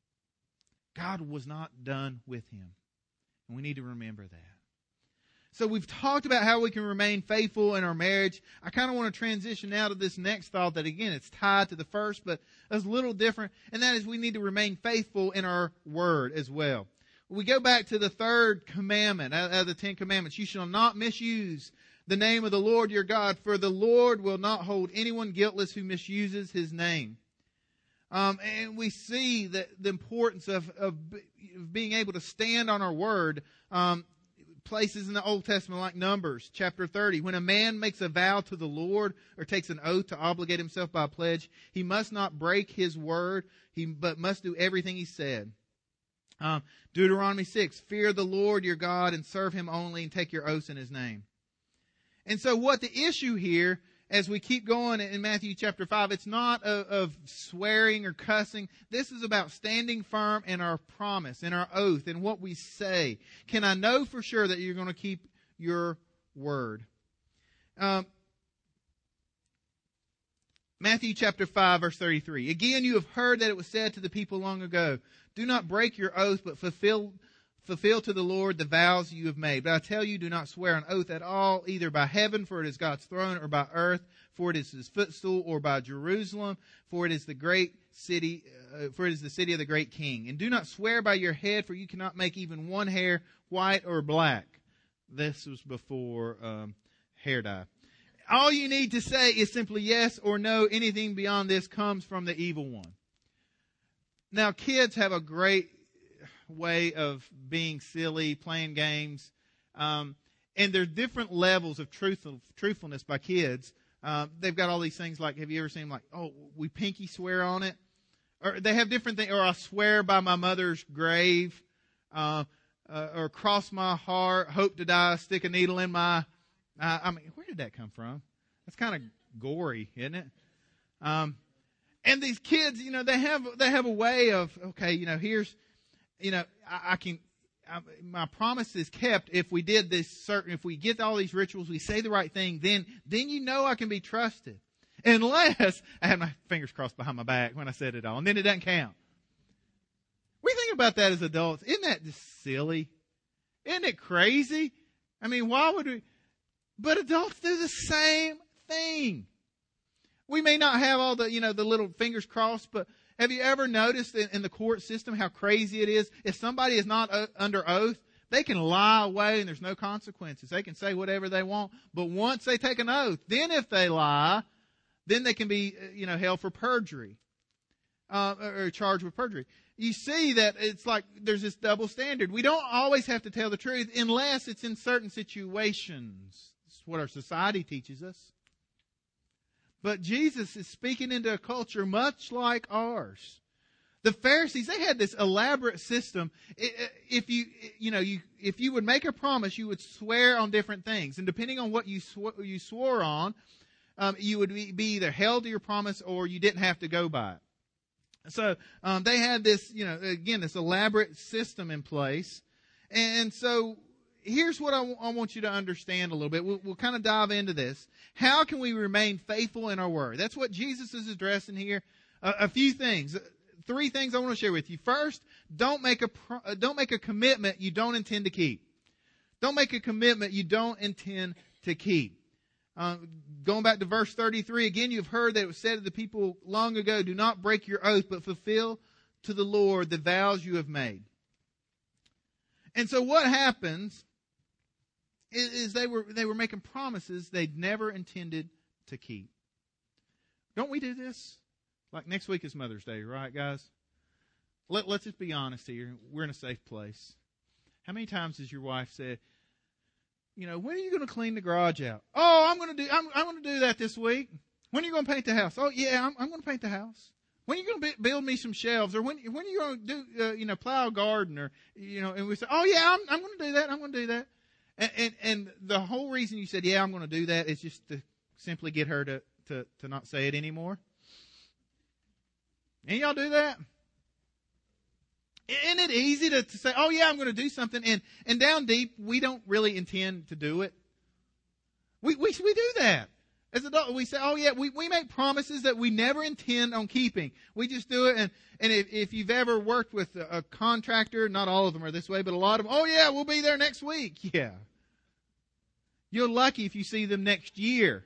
God was not done with him. And we need to remember that. So we've talked about how we can remain faithful in our marriage. I kind of want to transition now to this next thought that, again, it's tied to the first, but it's a little different. And that is we need to remain faithful in our word as well. We go back to the 3rd commandment out of the 10 commandments. You shall not misuse the name of the Lord your God, for the Lord will not hold anyone guiltless who misuses His name. And we see the importance of being able to stand on our word. Places in the Old Testament like Numbers chapter 30. When a man makes a vow to the Lord or takes an oath to obligate himself by a pledge, he must not break his word, but must do everything he said. Deuteronomy 6. Fear the Lord your God and serve Him only and take your oaths in His name. And so what the issue here, as we keep going in Matthew chapter 5, it's not of swearing or cussing. This is about standing firm in our promise, in our oath, in what we say. Can I know for sure that you're going to keep your word? Matthew chapter 5, verse 33. Again, you have heard that it was said to the people long ago, do not break your oath, but fulfill to the Lord the vows you have made. But I tell you, do not swear an oath at all, either by heaven, for it is God's throne, or by earth, for it is His footstool, or by Jerusalem, for it is the great city, for it is the city of the great King. And do not swear by your head, for you cannot make even one hair white or black. This was before hair dye. All you need to say is simply yes or no. Anything beyond this comes from the evil one. Now, kids have a great way of being silly, playing games. And there's different levels of truthfulness by kids. They've got all these things like, have you ever seen them like, oh, we pinky swear on it? Or they have different things, or I swear by my mother's grave, or cross my heart, hope to die, stick a needle in my, I mean, where did that come from? That's kind of gory, isn't it? And these kids, they have a way of, okay, here's, my promise is kept if we did this if we get all these rituals, we say the right thing, then I can be trusted. Unless I had my fingers crossed behind my back when I said it all, and then it doesn't count. We think about that as adults. Isn't that just silly? Isn't it crazy? I mean, why would we? But adults do the same thing. We may not have all the, the little fingers crossed, but have you ever noticed in the court system how crazy it is? If somebody is not under oath, they can lie away and there's no consequences. They can say whatever they want. But once they take an oath, then if they lie, then they can be, held for perjury, or charged with perjury. You see that it's like there's this double standard. We don't always have to tell the truth unless it's in certain situations. That's what our society teaches us. But Jesus is speaking into a culture much like ours. The Pharisees, they had this elaborate system. If you would make a promise, you would swear on different things. And depending on what you swore on, you would be either held to your promise or you didn't have to go by it. So they had this, this elaborate system in place. And so here's what I want you to understand a little bit. We'll kind of dive into this. How can we remain faithful in our word? That's what Jesus is addressing here. A few things. 3 things I want to share with you. First, don't make a commitment you don't intend to keep. Don't make a commitment you don't intend to keep. Going back to verse 33, again, you've heard that it was said to the people long ago, do not break your oath, but fulfill to the Lord the vows you have made. And so what happens is they were making promises they'd never intended to keep. Don't we do this? Like next week is Mother's Day, right, guys? Let's just be honest here. We're in a safe place. How many times has your wife said, when are you going to clean the garage out? Oh, I'm going to do that this week. When are you going to paint the house? Oh, yeah, I'm going to paint the house. When are you going to build me some shelves? Or when are you going to do, plow a garden? Or, and we say, oh, yeah, I'm going to do that. I'm going to do that. And the whole reason you said, yeah, I'm going to do that is just to simply get her to not say it anymore. And y'all do that? Isn't it easy to say, oh yeah, I'm going to do something, and down deep, we don't really intend to do it? We do that. As adults, we say, oh yeah, we make promises that we never intend on keeping. We just do it, and if you've ever worked with a contractor, not all of them are this way, but a lot of them, oh yeah, we'll be there next week. Yeah. You're lucky if you see them next year.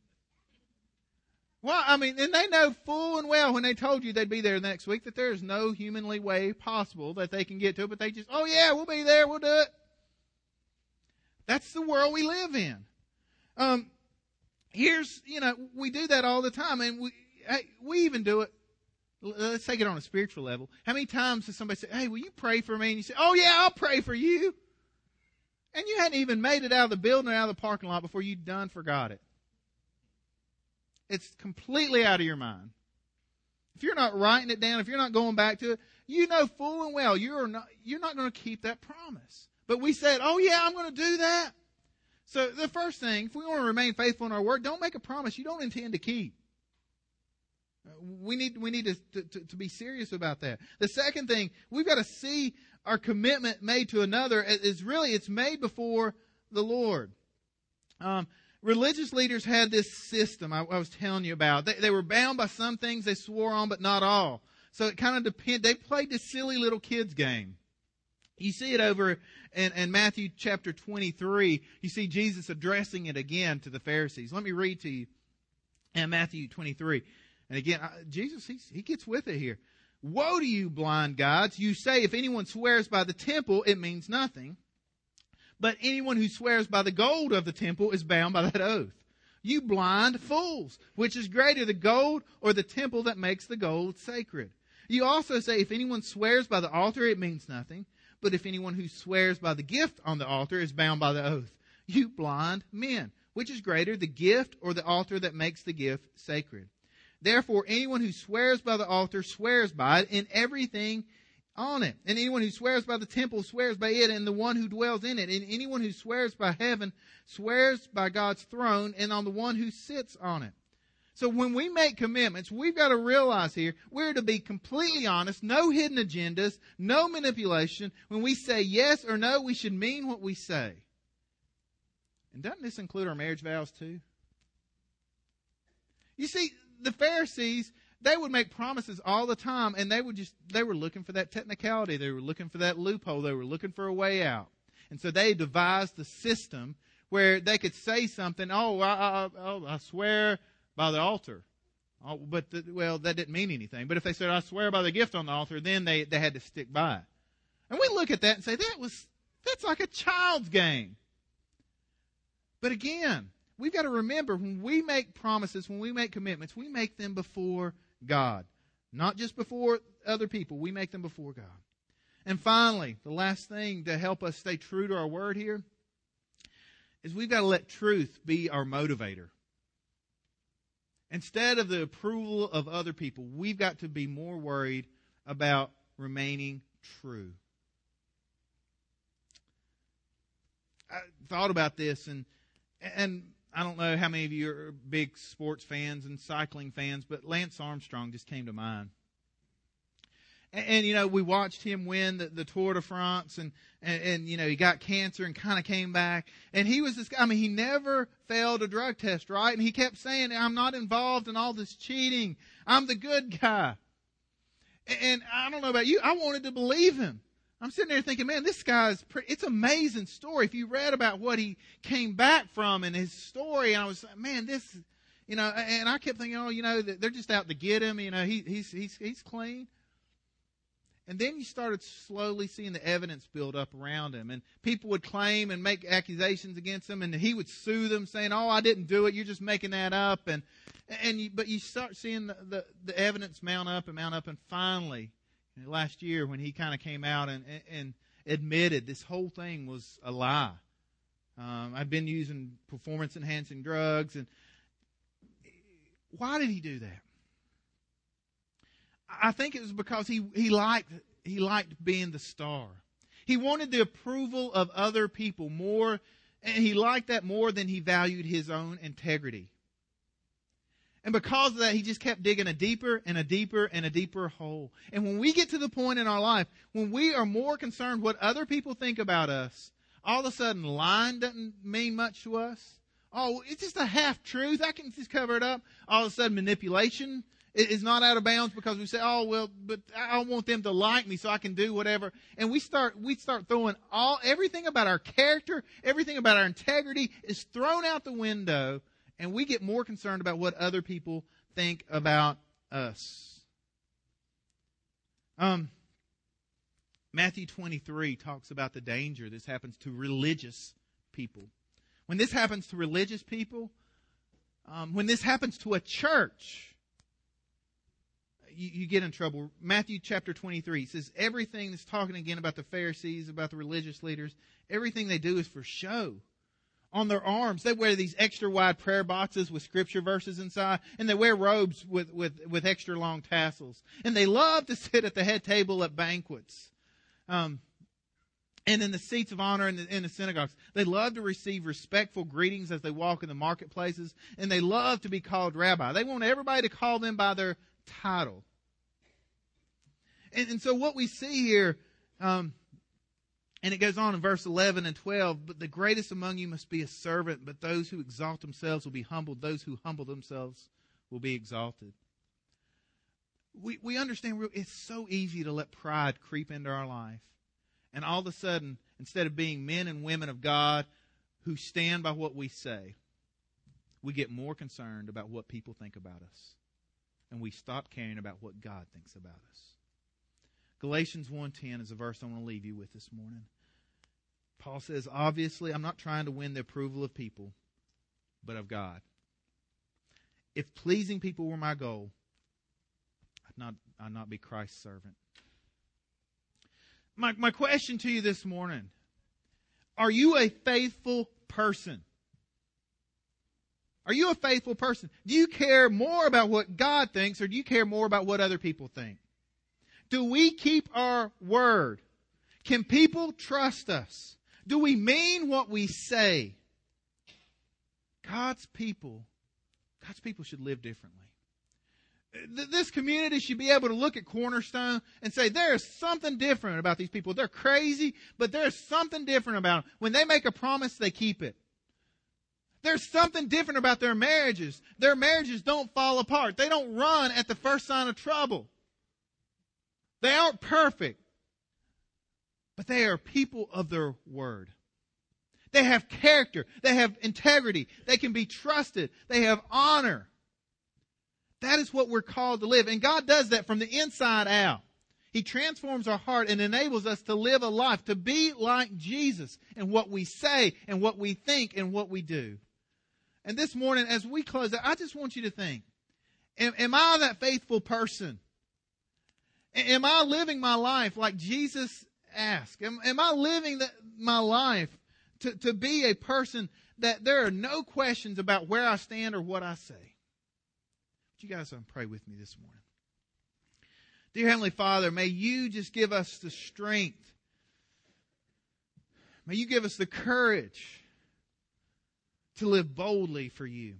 Well, and they know full and well when they told you they'd be there next week that there's no humanly way possible that they can get to it, but they just, oh yeah, we'll be there, we'll do it. That's the world we live in. We do that all the time, and we even do it. Let's take it on a spiritual level. How many times does somebody say, hey, will you pray for me? And you say, oh yeah, I'll pray for you. And you hadn't even made it out of the building or out of the parking lot before you done forgot it. It's completely out of your mind. If you're not writing it down, if you're not going back to it, you know full and well you're not going to keep that promise. But we said, oh yeah, I'm going to do that. So the first thing, if we want to remain faithful in our word, don't make a promise you don't intend to keep. We need to be serious about that. The second thing, we've got to see our commitment made to another it's made before the Lord. Religious leaders had this system I was telling you about. They were bound by some things they swore on, but not all. So it kind of depended. They played this silly little kids game. You see it over in Matthew chapter 23. You see Jesus addressing it again to the Pharisees. Let me read to you in Matthew 23. And again, Jesus, he gets with it here. Woe to you, blind guides! You say if anyone swears by the temple, it means nothing. But anyone who swears by the gold of the temple is bound by that oath. You blind fools! Which is greater, the gold or the temple that makes the gold sacred? You also say, if anyone swears by the altar, it means nothing. But if anyone who swears by the gift on the altar is bound by the oath. You blind men, which is greater, the gift or the altar that makes the gift sacred? Therefore, anyone who swears by the altar swears by it and everything on it. And anyone who swears by the temple swears by it and the one who dwells in it. And anyone who swears by heaven swears by God's throne and on the one who sits on it. So when we make commitments, we've got to realize here, we're to be completely honest, no hidden agendas, no manipulation. When we say yes or no, we should mean what we say. And doesn't this include our marriage vows too? You see, the Pharisees, they would make promises all the time, and they were looking for that technicality. They were looking for that loophole. They were looking for a way out. And so they devised the system where they could say something, I swear by the altar. But that didn't mean anything. But if they said, I swear by the gift on the altar, then they had to stick by it. And we look at that and say, that's like a child's game. But again, we've got to remember, when we make promises, when we make commitments, we make them before God. Not just before other people. We make them before God. And finally, the last thing to help us stay true to our word here is we've got to let truth be our motivator. Instead of the approval of other people, we've got to be more worried about remaining true. I thought about this, and I don't know how many of you are big sports fans and cycling fans, but Lance Armstrong just came to mind. And you know, we watched him win the Tour de France, and you know, he got cancer and kind of came back. And he was this guy, he never failed a drug test, right? And he kept saying, I'm not involved in all this cheating. I'm the good guy. And I don't know about you, I wanted to believe him. I'm sitting there thinking, man, this guy's it's an amazing story. If you read about what he came back from and his story, and I was like, man, this, you know, and I kept thinking, they're just out to get him. You know, he's clean. And then you started slowly seeing the evidence build up around him. And people would claim and make accusations against him, and he would sue them saying, I didn't do it. You're just making that up. But you start seeing the evidence mount up. And finally, last year when he kind of came out and admitted this whole thing was a lie. I've been using performance-enhancing drugs. And why did he do that? I think it was because he liked being the star. He wanted the approval of other people more, and he liked that more than he valued his own integrity. And because of that, he just kept digging a deeper and a deeper and a deeper hole. And when we get to the point in our life when we are more concerned what other people think about us, all of a sudden lying doesn't mean much to us. Oh, it's just a half truth. I can just cover it up. All of a sudden manipulation is not out of bounds because we say, but I want them to like me so I can do whatever. And we start throwing everything about our character, everything about our integrity is thrown out the window, and we get more concerned about what other people think about us. Matthew 23 talks about the danger this happens to religious people. When this happens to religious people, when this happens to a church, you get in trouble. Matthew chapter 23 says everything that's talking again about the Pharisees, about the religious leaders, everything they do is for show. On their arms, they wear these extra wide prayer boxes with scripture verses inside, and they wear robes with extra long tassels. And they love to sit at the head table at banquets. And in the seats of honor in the synagogues. They love to receive respectful greetings as they walk in the marketplaces, and they love to be called rabbi. They want everybody to call them by their title. And so what we see here, and it goes on in verse 11 and 12, but the greatest among you must be a servant, but those who exalt themselves will be humbled. Those who humble themselves will be exalted. We understand it's so easy to let pride creep into our life. And all of a sudden, instead of being men and women of God who stand by what we say, we get more concerned about what people think about us. And we stop caring about what God thinks about us. Galatians 1:10 is a verse I want to leave you with this morning. Paul says, obviously, I'm not trying to win the approval of people, but of God. If pleasing people were my goal, I'd not be Christ's servant. My question to you this morning, are you a faithful person? Are you a faithful person? Do you care more about what God thinks, or do you care more about what other people think? Do we keep our word? Can people trust us? Do we mean what we say? God's people should live differently. This community should be able to look at Cornerstone and say, there's something different about these people. They're crazy, but there's something different about them. When they make a promise, they keep it. There's something different about their marriages. Their marriages don't fall apart. They don't run at the first sign of trouble. They aren't perfect, but they are people of their word. They have character. They have integrity. They can be trusted. They have honor. That is what we're called to live. And God does that from the inside out. He transforms our heart and enables us to live a life, to be like Jesus in what we say and what we think and what we do. And this morning, as we close out, I just want you to think, am I that faithful person? Am I living my life like Jesus asked? Am I living my life to be a person that there are no questions about where I stand or what I say? Would you guys pray with me this morning? Dear Heavenly Father, may you just give us the strength. May you give us the courage to live boldly for you.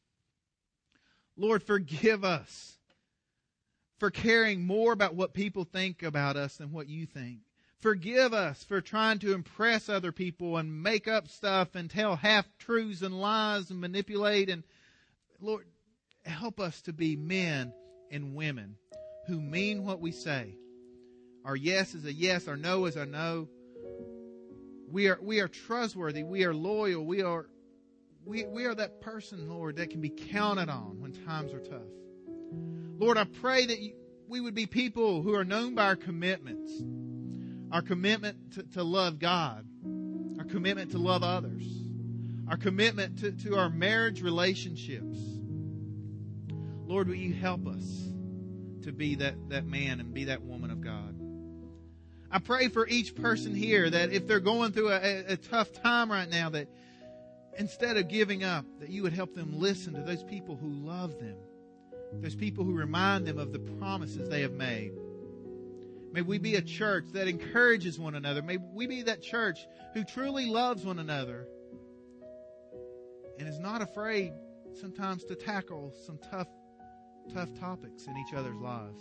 Lord, forgive us for caring more about what people think about us than what you think. Forgive us for trying to impress other people and make up stuff and tell half-truths and lies and manipulate. And Lord, help us to be men and women who mean what we say. Our yes is a yes, our no is a no. We are trustworthy, we are loyal, we are that person, Lord, that can be counted on when times are tough. Lord, I pray that we would be people who are known by our commitments. Our commitment to love God. Our commitment to love others. Our commitment to our marriage relationships. Lord, will you help us to be that man and be that woman of God? I pray for each person here that if they're going through a tough time right now, that instead of giving up, that you would help them listen to those people who love them. Those people who remind them of the promises they have made. May we be a church that encourages one another. May we be that church who truly loves one another and is not afraid sometimes to tackle some tough topics in each other's lives.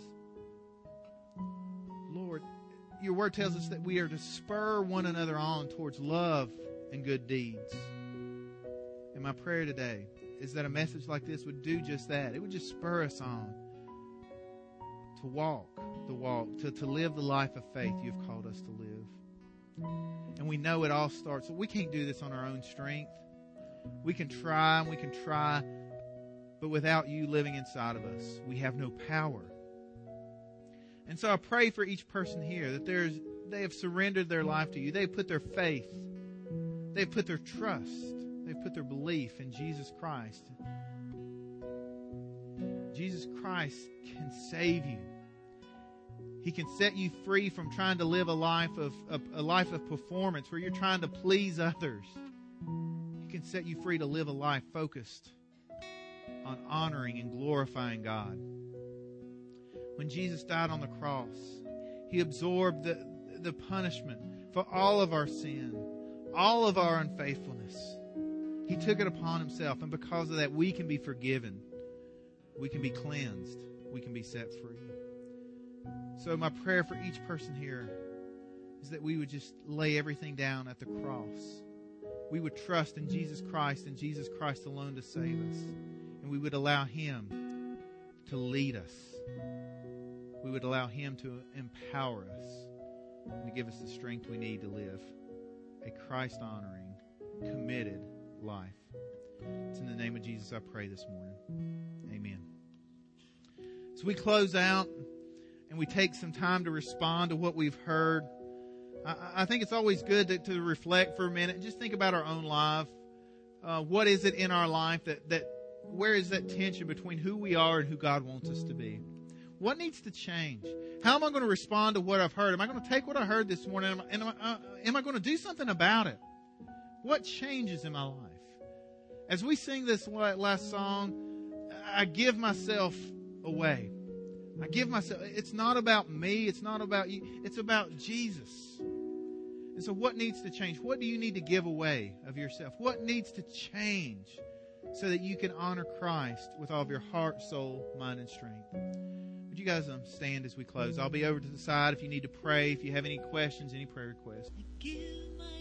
Lord, your word tells us that we are to spur one another on towards love and good deeds. And my prayer today is that a message like this would do just that. It would just spur us on to walk the walk, to live the life of faith you've called us to live. And we know it all starts. We can't do this on our own strength. We can try and we can try, but without you living inside of us, we have no power. And so I pray for each person here that they have surrendered their life to you. They've put their faith, they've put their trust, they've put their belief in Jesus Christ. Jesus Christ can save you. He can set you free from trying to live a life of performance where you're trying to please others. He can set you free to live a life focused on honoring and glorifying God. When Jesus died on the cross, He absorbed the punishment for all of our sin, all of our unfaithfulness. He took it upon Himself, and because of that, we can be forgiven. We can be cleansed. We can be set free. So my prayer for each person here is that we would just lay everything down at the cross. We would trust in Jesus Christ and Jesus Christ alone to save us. And we would allow Him to lead us. We would allow Him to empower us and to give us the strength we need to live a Christ-honoring, committed life. It's in the name of Jesus I pray this morning. Amen. As we close out and we take some time to respond to what we've heard, I think it's always good to reflect for a minute and just think about our own life. What is it in our life that where is that tension between who we are and who God wants us to be? What needs to change? How am I going to respond to what I've heard? Am I going to take what I heard this morning and am I going to do something about it? What changes in my life? As we sing this last song, I give myself away. I give myself. It's not about me. It's not about you. It's about Jesus. And so what needs to change? What do you need to give away of yourself? What needs to change so that you can honor Christ with all of your heart, soul, mind, and strength? Would you guys stand as we close? I'll be over to the side if you need to pray, if you have any questions, any prayer requests. I give my